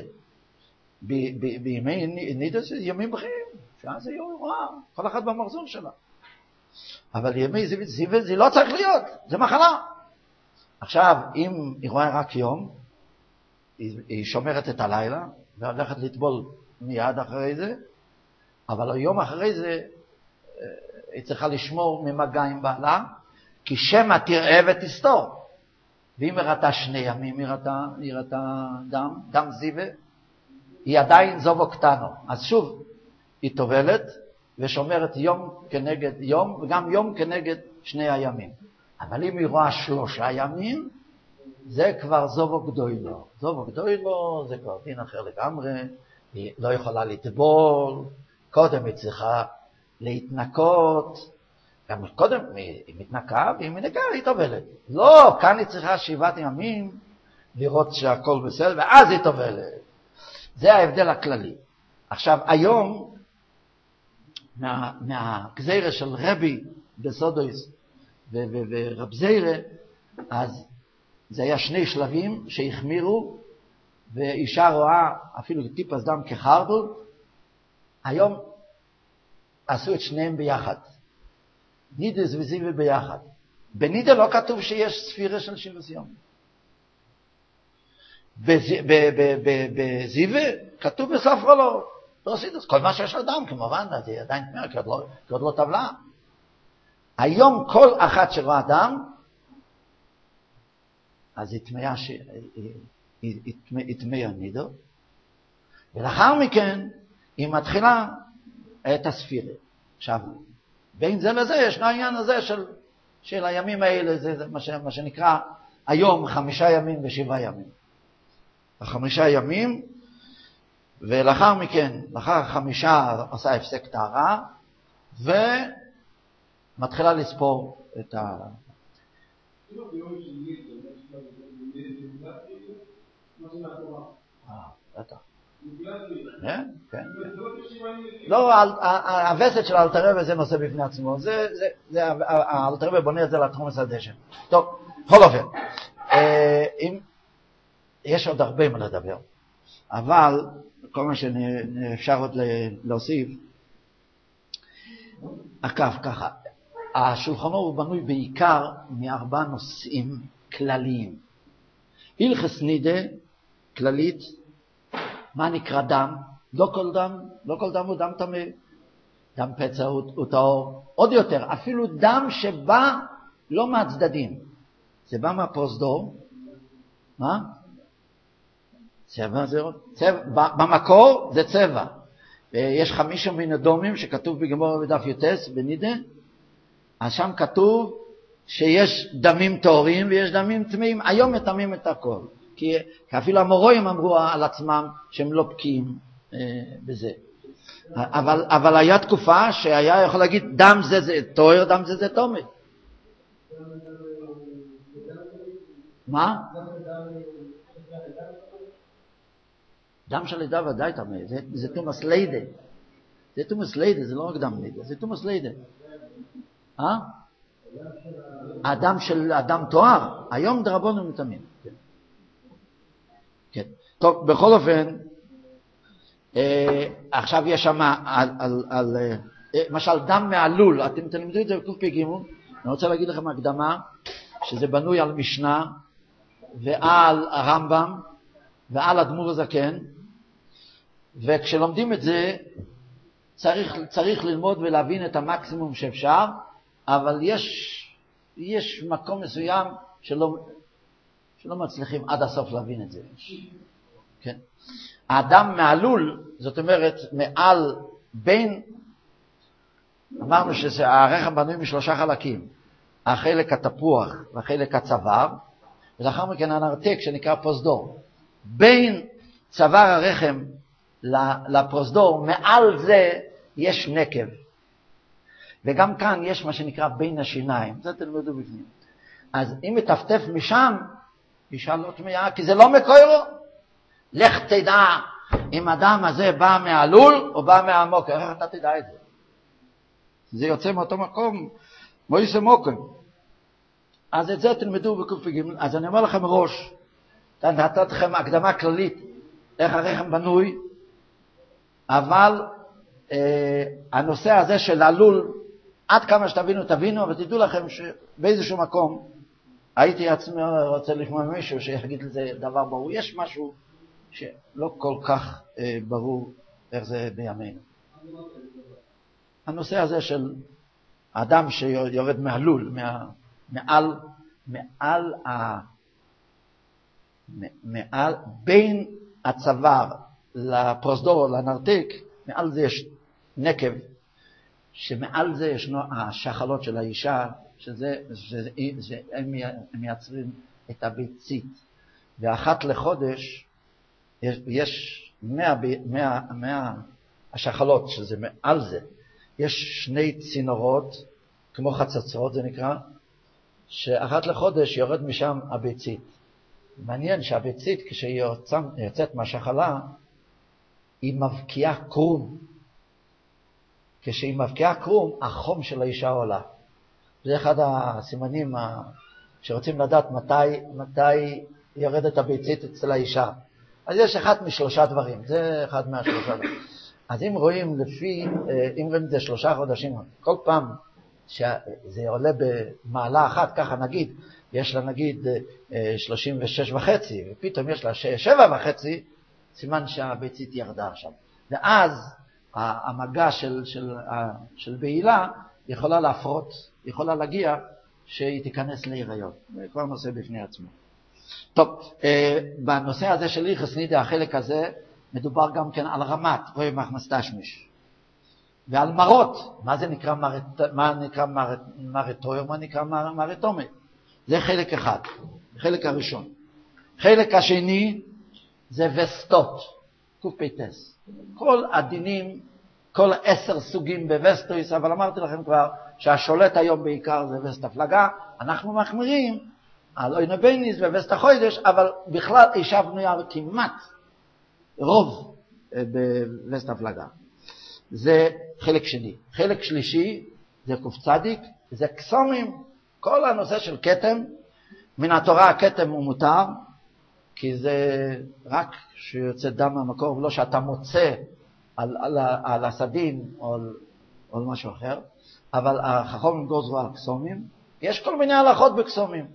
בימי נידה זה ימים בחיים, שאז זה יום רע, כל אחד במחזור שלה. אבל ימי זיווה זה לא צריך להיות, זה מחלה. עכשיו, אם היא רואה רק יום, היא שומרת את הלילה, והולכת לטבול מיד אחרי זה, אבל היום אחרי זה, היא צריכה לשמור ממגע עם בעלה, כי שמא תראה ותסתור. ואם היא ראתה 2 ימים, היא ראתה דם זיווה, היא עדיין זובו קטנו. אז שוב, היא טובלת ושומרת יום כנגד יום, וגם יום כנגד 2 הימים. אבל אם היא רואה 3 ימים, זה כבר זובו גדולו. זובו גדולו זה כבר דין אחר לגמרי, היא לא יכולה לטבול, קודם היא צריכה להתנקות, גם קודם היא מתנקה, והיא מנקה, היא טובלת. לא, כאן היא צריכה 7 ימים לראות שהכל בסדר, ואז היא טובלת. זה ההבדל הכללי. עכשיו, היום, מהגזירה של רבי בסודויס ורב זיירה, אז זה היה 2 שלבים שהחמירו, ואישה רואה אפילו טיפס דם כחרדל. היום עשו את שניהם ביחד. נידס וזיווה ביחד. בנידה לא כתוב שיש ספירה של 7 ימים. בזיווה כתוב בספרו לא עשית, כל מה שיש לדם, כמובן, זה עדיין תמר, כי עוד לא טבלה. היום כל אחת שרואה דם, אז היא תמיה נידו, ולאחר מכן היא מתחילה את הספירה. עכשיו, בין זה לזה יש העניין הזה של הימים האלה, זה מה שנקרא היום 5 ימים ו7 ימים. 5 ימים, ולאחר מכן, לאחר 5 עושה הפסק טהרה, ומתחילה לספור את ה... בטח. כן, כן. לא, הווסת של האלתרבה זה נושא בפני עצמו. האלתרבה בונה את זה לתחום הסדשן. טוב, בכל אופן. יש עוד הרבה מה לדבר. אבל, כל מה שאפשר עוד להוסיף, ככה. השולחן הוא בנוי בעיקר מ4 נושאים כלליים. הלכות נידה, כללית, מה נקרא דם? לא כל דם הוא דם טמא. דם פצע הוא טהור. עוד יותר, אפילו דם שבא לא מהצדדים. זה בא מהפרוזדור. מה? צבע זה עוד. במקור זה צבע. יש 5 מין אדומים שכתוב בגמרא בדף י"ט בנידה. אז שם כתוב שיש דמים טהורים ויש דמים טמאים. היום מטמאים את הכל. כי אפילו המורואים אמרו על עצמם שהם לא בקיאים בזה. אבל היה תקופה שהיה יכול להגיד דם זה תואר, דם זה תומר. מה? דם של לידה ודאי תמה, זה תומס לידה. זה תומס לידה, זה לא רק דם לידה, זה תומס לידה. הדם של אדם תואר, היום דרבנו מתאמים. כן. טוב, בכל אופן, עכשיו יש שם למשל דם מהלול, אתם תלמדו את זה בקוף פ"ג, אני רוצה להגיד לכם הקדמה, שזה בנוי על משנה, ועל הרמב"ם, ועל אדמו"ר הזקן, וכשלומדים את זה, צריך ללמוד ולהבין את המקסימום שאפשר, אבל יש מקום מסוים שלא מצליחים עד הסוף להבין את זה. כן. האדם מהלול, זאת אומרת, מעל בין, אמרנו שהרחם בנוי משלושה חלקים, החלק התפוח והחלק הצוואר, ולאחר מכן הנרתק שנקרא פרוזדור. בין צוואר הרחם לפרוזדור, מעל זה יש נקב. וגם כאן יש מה שנקרא בין השיניים, זה תלמדו בפנים. אז אם מטפטף משם, אישה לא תמיה, כי זה לא מקוירו. לך תדע אם הדם הזה בא מהלול או בא מהמוקר, איך אתה תדע את זה? זה יוצא מאותו מקום, מויסה מוקר. אז את זה תלמדו בקוף פ"ג. אז אני אומר לכם מראש, נתתי לכם הקדמה כללית, איך הרחם בנוי, אבל הנושא הזה של הלול, עד כמה שתבינו, אבל תדעו לכם שבאיזשהו מקום, הייתי עצמי רוצה לשמוע מישהו שיגיד לזה דבר ברור. יש משהו שלא כל כך ברור איך זה בימינו. הנושא הזה של האדם שיורד מהלול, מעל בין הצוואר לפרוזדור, לנרתק, מעל זה יש נקב, שמעל זה ישנו השחלות של האישה, הם מייצרים את הביצית. ואחת לחודש יש 100 השחלות, שזה מעל זה. יש 2 צינורות, כמו חצוצרות זה נקרא, שאחת לחודש יורד משם הביצית. מעניין שהביצית כשהיא יוצאת מהשחלה, היא מבקיעה קרום. כשהיא מבקיעה קרום, החום של האישה עולה. זה אחד הסימנים שרוצים לדעת מתי יורדת הביצית אצל האישה. אז יש אחד מ3 דברים, זה אחד מה3 דברים. אז אם רואים את זה 3 חודשים, כל פעם שזה עולה במעלה אחת, ככה נגיד, יש לה נגיד 36.5, ופתאום יש לה 7.5, סימן שהביצית ירדה עכשיו. ואז המגע של בעילה יכולה להפרות, יכולה להגיע שהיא תיכנס להיריון. זה כבר נושא בפני עצמו. טוב, בנושא הזה של איכס נידה, החלק הזה, מדובר גם כן על רמת, רואי מחמס תשמיש. ועל מרות, מה נקרא מרתויר, מה נקרא מרתומת. זה חלק אחד, חלק הראשון. חלק השני זה וסטות, קופייטס. כל הדינים, כל 10 סוגים בווסטויס, אבל אמרתי לכם כבר שהשולט היום בעיקר זה וסט הפלגה, אנחנו מחמירים על אוינה בייניס ווסט החוידש, אבל בכלל אישה בנויה כמעט רוב בווסט הפלגה. זה חלק שני. חלק שלישי זה קוף צדיק, זה קסומים, כל הנושא של כתם, מן התורה הכתם הוא מותר, כי זה רק שיוצא דם מהמקור, ולא שאתה מוצא על הסדין או על משהו אחר, אבל החכמים גוזרו על קסומים, יש כל מיני הלכות בקסומים.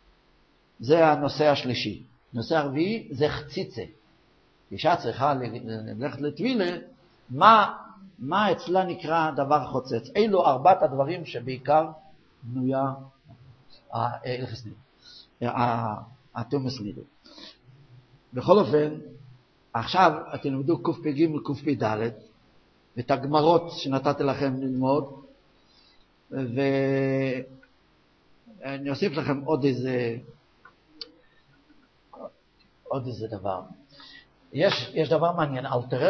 זה הנושא השלישי. נושא הרביעי זה חציצה. אישה צריכה ללכת לטבילה, מה אצלה נקרא דבר חוצץ? אילו 4 הדברים שבעיקר בנויה התומס נידו. בכל אופן, עכשיו אתם למדו קוף פ"ג וקוף פ"ד, ואת הגמרות שנתתי לכם ללמוד, ואני אוסיף לכם עוד איזה עוד איזה דבר. יש דבר מעניין,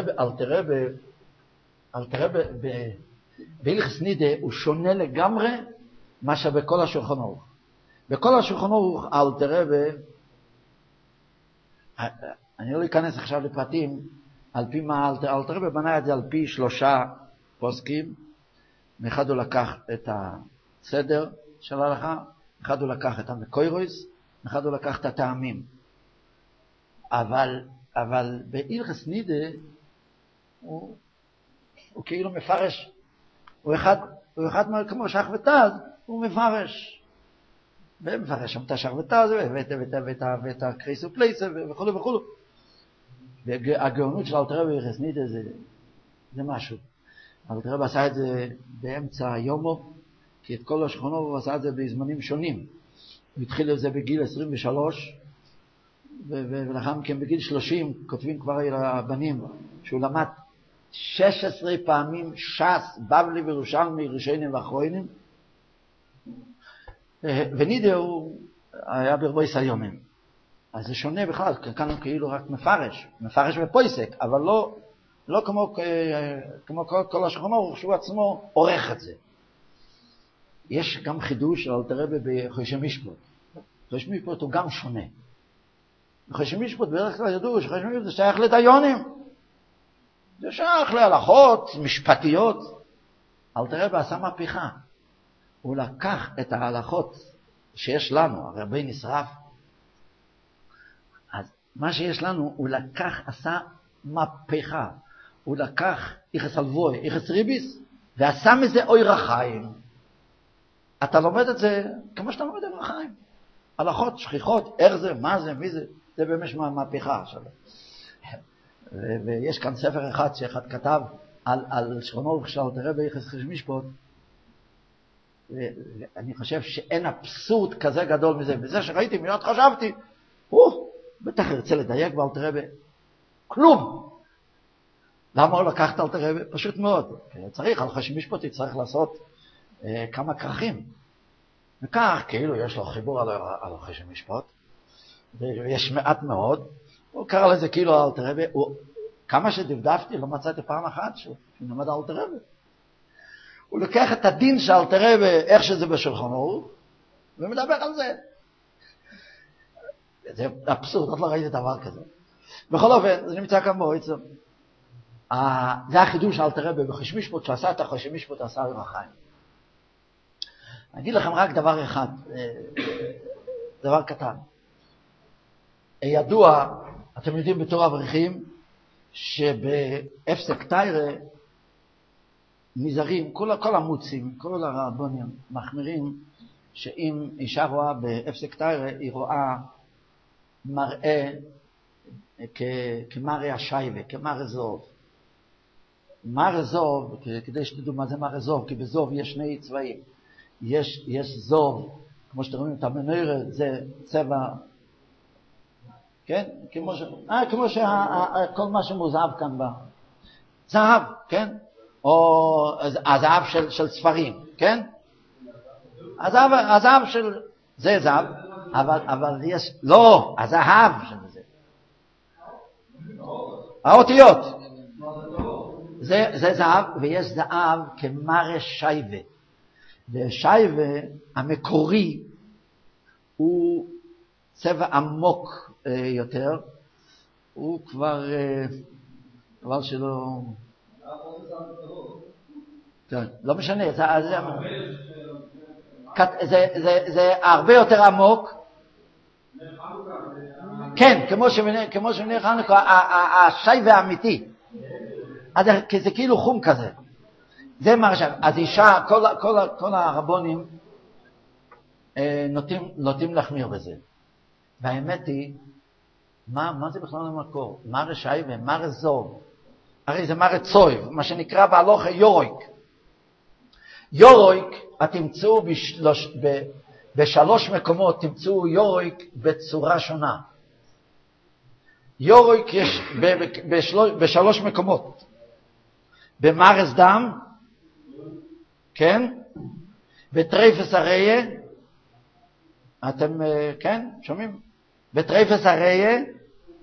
אלתרבה בהלכות נידה הוא שונה לגמרי מה שבכל השולחן ערוך. בכל השולחן ערוך אלתרבה, אני לא אכנס עכשיו לפרטים, על פי מה אלתרבה בנה את זה על פי 3 פוסקים. אחד הוא לקח את הסדר של ההלכה, אחד הוא לקח את המקוירוס, אחד הוא לקח את הטעמים. אבל בהלכות נידה הוא כאילו מפרש, הוא אחד כמו שח ותז, הוא מפרש. ומפרש שם את השח ותז, ואת הקריס ופלייס, וכו' וכו'. והגאונות של אלתרבה בהלכות נידה זה משהו. אלתרבה עשה את זה באמצע יומו, כי את כל השכונות הוא עשה את זה בזמנים שונים. הוא התחיל את זה בגיל 23, ולאחר מכן בגיל 30 כותבים כבר הבנים שהוא למד 16 פעמים ש"ס, בבלי וירושלמי, ראשונים ואחרונים, ונידה הוא היה ברבויס היומים. אז זה שונה בכלל, כאן הוא כאילו רק מפרש ופויסק, אבל לא כמו כל השכונות שהוא עצמו עורך את זה. יש גם חידוש של אלתרבה בחושי משפט. חושי משפט הוא גם שונה. בחושי משפט בדרך כלל ידעו שחושי משפט זה שייך לדיונים. זה שייך להלכות משפטיות. אלתרבה עשה מהפכה. הוא לקח את ההלכות שיש לנו, הרבה נשרף. אז מה שיש לנו, הוא לקח, עשה מהפכה. הוא לקח יחס אלבוי, יחס ריביס, ועשה מזה אור החיים. אתה לומד את זה כמו שאתה לומד אור החיים. הלכות, שכיחות, איך זה, מה זה, מי זה, זה באמת מהפכה. ויש כאן ספר אחד שאחד כתב על שכונו של אלתרבה יחס משפט, ואני חושב שאין אבסורד כזה גדול מזה. וזה שראיתי, מיד חשבתי, בטח ירצה לדייק באלתרבה. כלום. למה הוא לקח את אלתרבה? פשוט מאוד. צריך, על חושי משפטי צריך לעשות כמה כרכים. וכך, כאילו יש לו חיבור על חושי משפט, ויש מעט מאוד. הוא קרא לזה כאילו אלתרבה. כמה שדפדפתי, לא מצאתי פעם אחת שהוא נלמד אלתרבה. הוא לוקח את הדין של אלתרבה, איך שזה בשולחן ערוך, ומדבר על זה. זה אבסורד, עוד לא ראיתי דבר כזה. בכל אופן, זה נמצא כאן באויצו. זה החידוש של אלתרבה בחושי משפט, שעשה את החושי משפט, עשה אור החיים. אני אגיד לכם רק דבר אחד, דבר קטן. ידוע, אתם יודעים בתור אברכים, שבהפסק תיירה נזהרים, כל המוצים, כל הרבונים מחמירים, שאם אישה רואה בהפסק תיירה, היא רואה מראה כמראה השייבה, כמראה זוב. מראה זוב, כדי שתדעו מה זה מראה זוב, כי בזוב יש 2 צבעים. יש זוב, כמו שאתם רואים את המנורה, זה צבע, כן? כמו כל מה שמוזהב כאן בה. זהב, כן? או הזהב של ספרים, כן? הזהב של, זה זהב, אבל יש, לא, הזהב של זה. האותיות. זה זהב, ויש זהב כמראה שייבה. ושייבה המקורי הוא צבע עמוק יותר, הוא כבר שלא, לא משנה, זה הרבה יותר עמוק, כן, כמו שמנה חנוכה, השייבה האמיתי, זה כאילו חום כזה. זה מה עכשיו, אז אישה, כל הרבונים נוטים להחמיר בזה. והאמת היא, מה זה בכלל המקור? מראה שייבה, מראה זוב. הרי זה מראה צויב, מה שנקרא בהלוכה יורויק. יורויק, תמצאו ב3 מקומות, תמצאו יורויק בצורה שונה. יורויק יש ב3 מקומות. במרס דם, כן? בטרייפס אריה, אתם, כן, שומעים? בטרייפס אריה,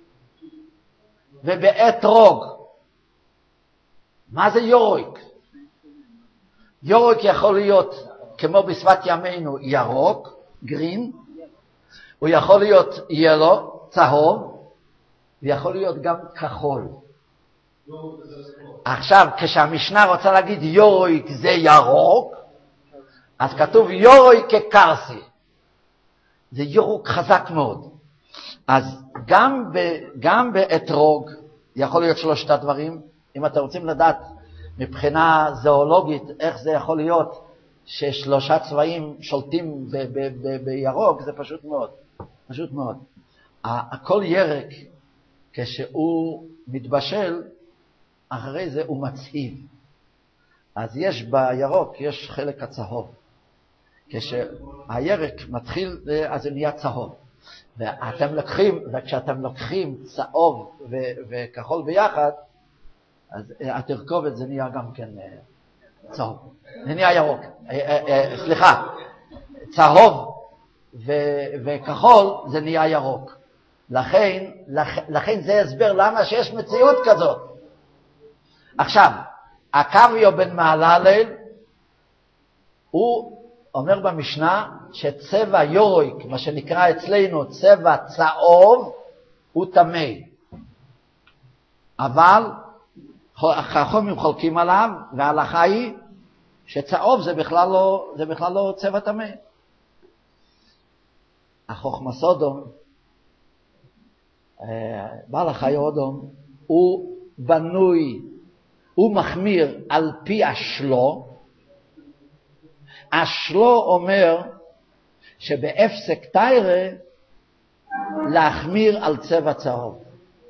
ובאתרוג. מה זה יורויק? יורויק יכול להיות, כמו בשפת ימינו, ירוק, גרין, הוא יכול להיות ילו, צהוב, ויכול להיות גם כחול. עכשיו, כשהמשנה רוצה להגיד יורויק זה ירוק, אז כתוב יורויק כקרסי. זה ירוק חזק מאוד. אז גם באתרוג יכול להיות שלושת הדברים. אם אתם רוצים לדעת מבחינה זואולוגית איך זה יכול להיות ששלושה צבעים שולטים בירוק, זה פשוט מאוד. פשוט מאוד. הכל ירק, כשהוא מתבשל, אחרי זה הוא מצהיב. אז יש בירוק, יש חלק הצהוב. כשהירק מתחיל, אז זה נהיה צהוב. וכשאתם לוקחים צהוב וכחול ביחד, אז התרכובת זה נהיה גם כן צהוב. זה נהיה ירוק. סליחה, צהוב וכחול זה נהיה ירוק. לכן זה הסבר למה שיש מציאות כזאת. עכשיו, הקוויו בן מהללל, הוא אומר במשנה שצבע יורויק, מה שנקרא אצלנו צבע צהוב, הוא טמא. אבל החכמים חולקים עליו, וההלכה היא שצהוב זה בכלל לא צבע טמא. החוכמה סודום, בעל החי אודום, הוא בנוי, הוא מחמיר על פי השלו. השלו אומר שבאפסק תיירה להחמיר על צבע צהוב.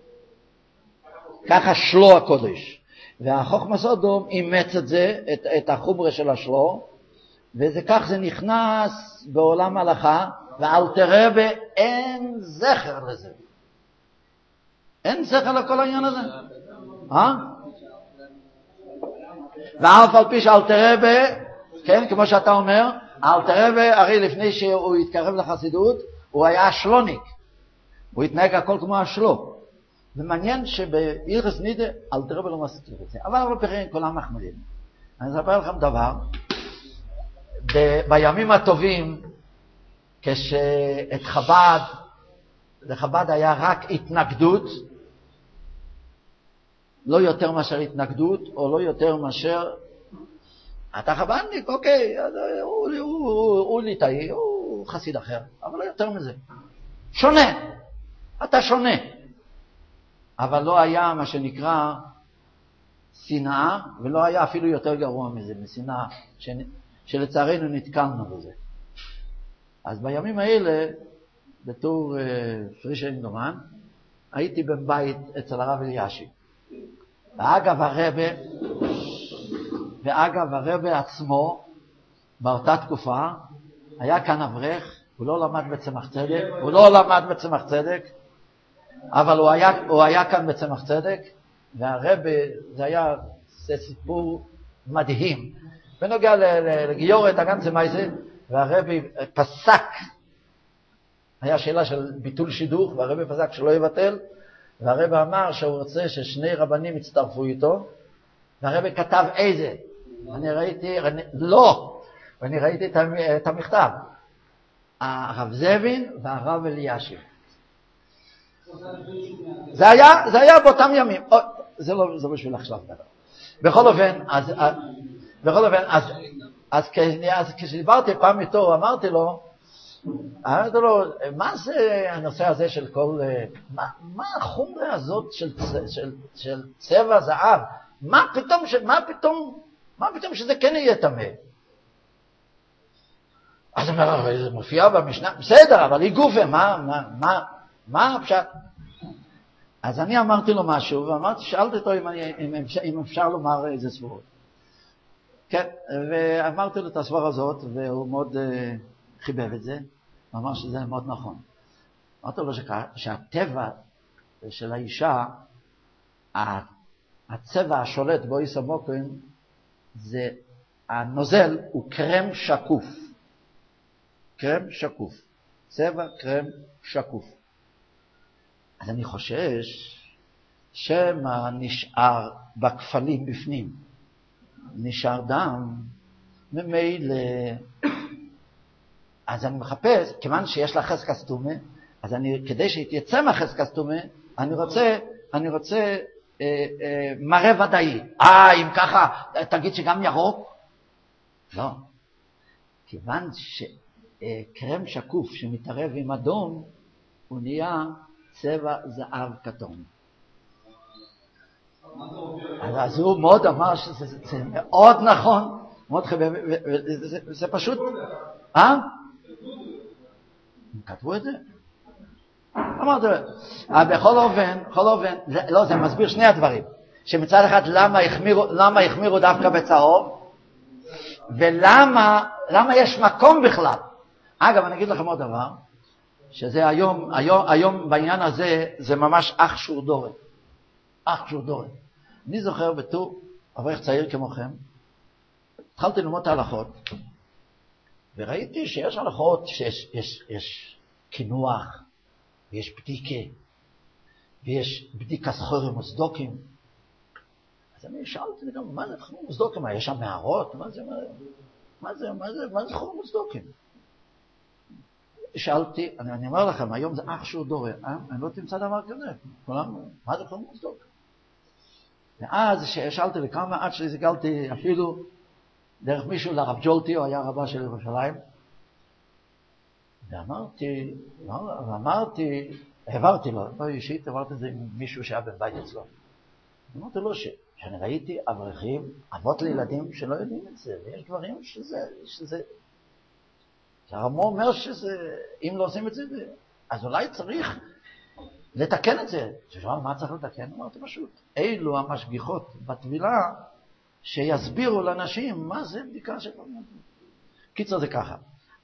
ככה שלו הקודש. והחוכמה סודום אימץ את זה, את החומרה של השלו, וכך זה נכנס בעולם ההלכה, ואל תראה אין זכר לזה. אין זכר לכל העניין הזה. ואף על פי שאל תראה כן, כמו שאתה אומר, אל תראה הרי לפני שהוא התקרב לחסידות, הוא היה שלוניק. הוא התנהג הכל כמו השלו. ומעניין שבאירס נידה, אל תראה לא מזכיר את זה. אבל בפרין כולם מחמדים. אני אספר לכם דבר. בימים הטובים, כשאת לחב"ד היה רק התנגדות, לא יותר מאשר התנגדות, או לא יותר מאשר, אתה חב"דניק, אוקיי, הוא ליטאי, הוא חסיד אחר, אבל לא יותר מזה. שונה, אתה שונה. אבל לא היה מה שנקרא שנאה, ולא היה אפילו יותר גרוע מזה, משנאה, שלצערנו נתקלנו בזה. אז בימים האלה, בתור פרישן דומן, הייתי בבית אצל הרב אלישיב. ואגב הרב עצמו, באותה תקופה, היה כאן אברך, הוא לא למד בצמח צדק, אבל הוא היה כאן בצמח צדק, והרב, זה היה סיפור מדהים. בנוגע לגיורת, הגנצה מייסה, והרב פסק, היה שאלה של ביטול שידוך, והרב פסק שלא יבטל, והרב אמר שהוא רוצה ששני רבנים יצטרפו איתו, והרב כתב איזה? ואני ראיתי את המכתב. הרב זבין והרב אלישיב. זה היה באותם ימים. זה לא בשביל עכשיו דבר. בכל אופן, אז כשדיברתי פעם איתו, אמרתי לו, מה זה הנושא הזה של כל, מה החומרה הזאת של צבע זהב? מה פתאום שזה כן יהיה טמא? אז הוא אומר, זה מופיע במשנה, בסדר, אבל היא גופה, מה הפשט? אז אני אמרתי לו משהו, שאלתי אותו אם אפשר לומר איזה סברות. כן, ואמרתי לו את הסברה הזאת, והוא מאוד חיבב את זה, הוא אמר שזה מאוד נכון. אמרתי לו שהטבע של האישה, הצבע השולט בו איסמוקן, זה הנוזל הוא קרם שקוף. קרם שקוף. צבע קרם שקוף. אז אני חושש שמה נשאר בכפלים בפנים, נשאר דם, ממילא, אז אני מחפש, כיוון שיש לה חזקת טומאה, אז כדי שהיא תצא מהחזקת טומאה, אני רוצה מראה ודאי. אם ככה, תגיד שגם ירוק? לא. כיוון שקרם שקוף שמתערב עם אדום, הוא נהיה צבע זהב כתום. אז הוא מאוד אמר שזה מאוד נכון, מאוד חבר, זה פשוט, כתבו את זה? אמרתי, בכל אופן, לא, זה מסביר שני הדברים, שמצד אחד למה החמירו דווקא בצהוב, ולמה יש מקום בכלל. אגב, אני אגיד לכם עוד דבר, שזה היום בעניין הזה, זה ממש אח שורדורת. אני זוכר בתור אברך צעיר כמוכם, התחלתי ללמוד את ההלכות, וראיתי שיש הלכות שיש כינוח, ויש בדיקה, ויש בדיקה סחורים וסדוקים. אז אני שאלתי גם, מה זה סחורים וסדוקים? יש שם מערות? מה זה סחורים וסדוקים? שאלתי, אני אומר לכם, היום זה אח שהוא דורר, אני לא תמצא דבר כזה. מה זה סחורים וסדוקים? ואז שאלתי לכמה, עד שהסגלתי אפילו דרך מישהו לרב ג'ולטי, הוא היה רבה של ירושלים, העברתי לו, לא אישית, העברתי את זה עם מישהו שהיה בן בית אצלו. אמרתי לו שאני ראיתי אברכים, אבות לילדים שלא יודעים את זה, ויש דברים שזה, הרמו אומר שזה, אם לא עושים את זה, אז אולי צריך לתקן את זה. ששאל, מה צריך לתקן? אמרתי פשוט, אילו המשגיחות בטבילה, שיסבירו לאנשים מה זה בדיקה של... קיצור זה ככה,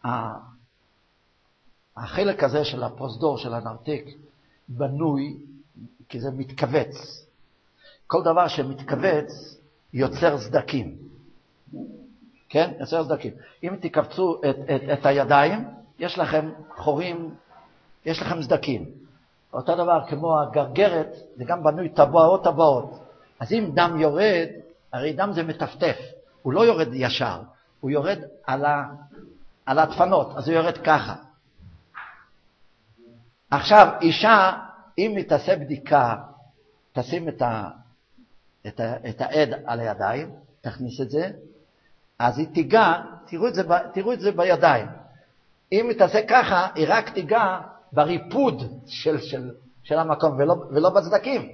החלק הזה של הפרוזדור של הנרתיק בנוי כי זה מתכווץ. כל דבר שמתכווץ יוצר סדקים. כן? יוצר סדקים. אם תכווצו את הידיים, יש לכם חורים, יש לכם סדקים. אותו דבר כמו הגרגרת, זה גם בנוי טבעות. אז אם דם יורד, הרי דם זה מטפטף. הוא לא יורד ישר, הוא יורד על הדפנות, אז הוא יורד ככה. עכשיו, אישה, אם היא תעשה בדיקה, תשים את העד על הידיים, תכניס את זה, אז היא תיגע, תראו את זה בידיים. אם היא תעשה ככה, היא רק תיגע בריפוד של המקום, ולא בצדקים.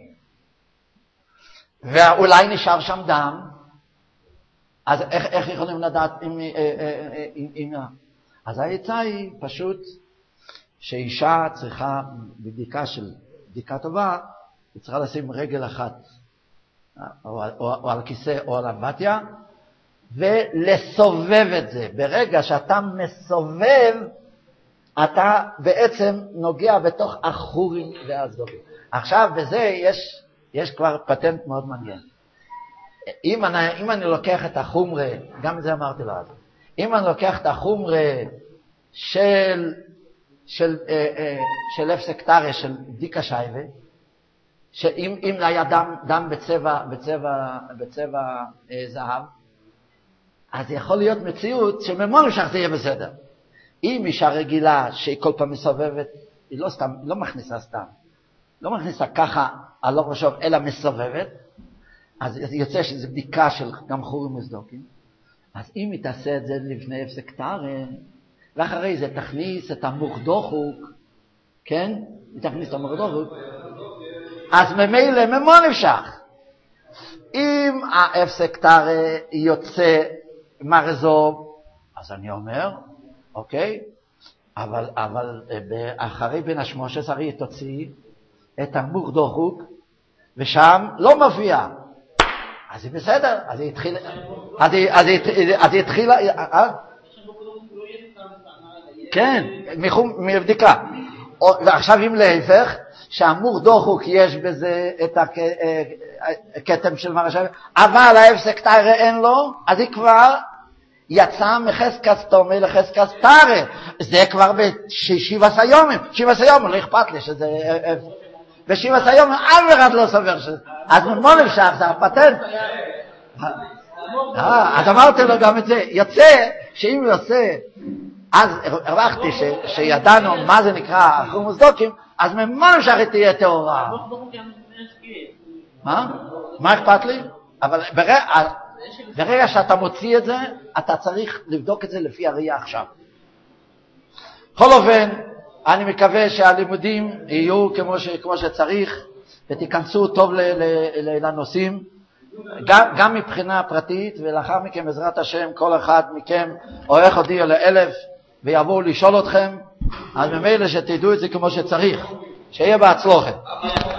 ואולי נשאר שם דם, אז איך יכולים לדעת אז העצה היא פשוט, שאישה צריכה בדיקה טובה, היא צריכה לשים רגל אחת, או על הכיסא או על אמבטיה, ולסובב את זה. ברגע שאתה מסובב, אתה בעצם נוגע בתוך החורים והסדוקים. עכשיו בזה יש כבר פטנט מאוד מעניין. אם אני לוקח את החומרה, גם את זה אמרתי לו אז, אם אני לוקח את החומרה של הפסק טרה, של בדיקה שייבה, שאם היה דם בצבע זהב, אז יכול להיות מציאות שממון משך זה יהיה בסדר. אם אישה רגילה שהיא כל פעם מסובבת, היא לא מכניסה סתם, לא מכניסה ככה על לא חשוב, אלא מסובבת, אז יוצא שזה בדיקה של גם חורים וסדוקים. אז אם היא תעשה את זה לפני הפסק טרה, ואחרי זה תכניס את המורדוכוק, כן? היא תכניס את המורדוכוק, אז ממילא ממון נמשך. אם ההפסק טרה יוצא מרזוב, אז אני אומר, אוקיי, אבל אחרי בין השמושס הרי תוציא את המורדוכוק, ושם לא מופיע. אז היא בסדר, אז היא התחילה, אז היא התחילה, כן, מבדיקה. ועכשיו אם להפך, שהמורדוכוק יש בזה את הכתם של מרשב, אבל ההפסק טרה אין לו, אז היא כבר יצאה מחזקת תומי לחזקת טרה. זה כבר ב7 יומים, 7 יומים, לא אכפת לי שזה... בשיבת היום אף אחד לא סובר שזה. אז ממון אפשר, זה הפטנט. אז אמרתי לו גם את זה. יוצא, שאם הוא יוצא, אז הרווחתי שידענו מה זה נקרא חומוס דוקים, אז ממון אפשר תהיה טהורה. מה אכפת לי? אבל ברגע שאתה מוציא את זה, אתה צריך לבדוק את זה לפי הראייה עכשיו. בכל אופן, אני מקווה שהלימודים יהיו כמו שצריך, ותיכנסו טוב לנושאים, גם מבחינה פרטית, ולאחר מכן בעזרת השם כל אחד מכם עורך הודיע ל1,000 ויבואו לשאול אתכם, אז ממילא שתדעו את זה כמו שצריך, שיהיה בהצלחה.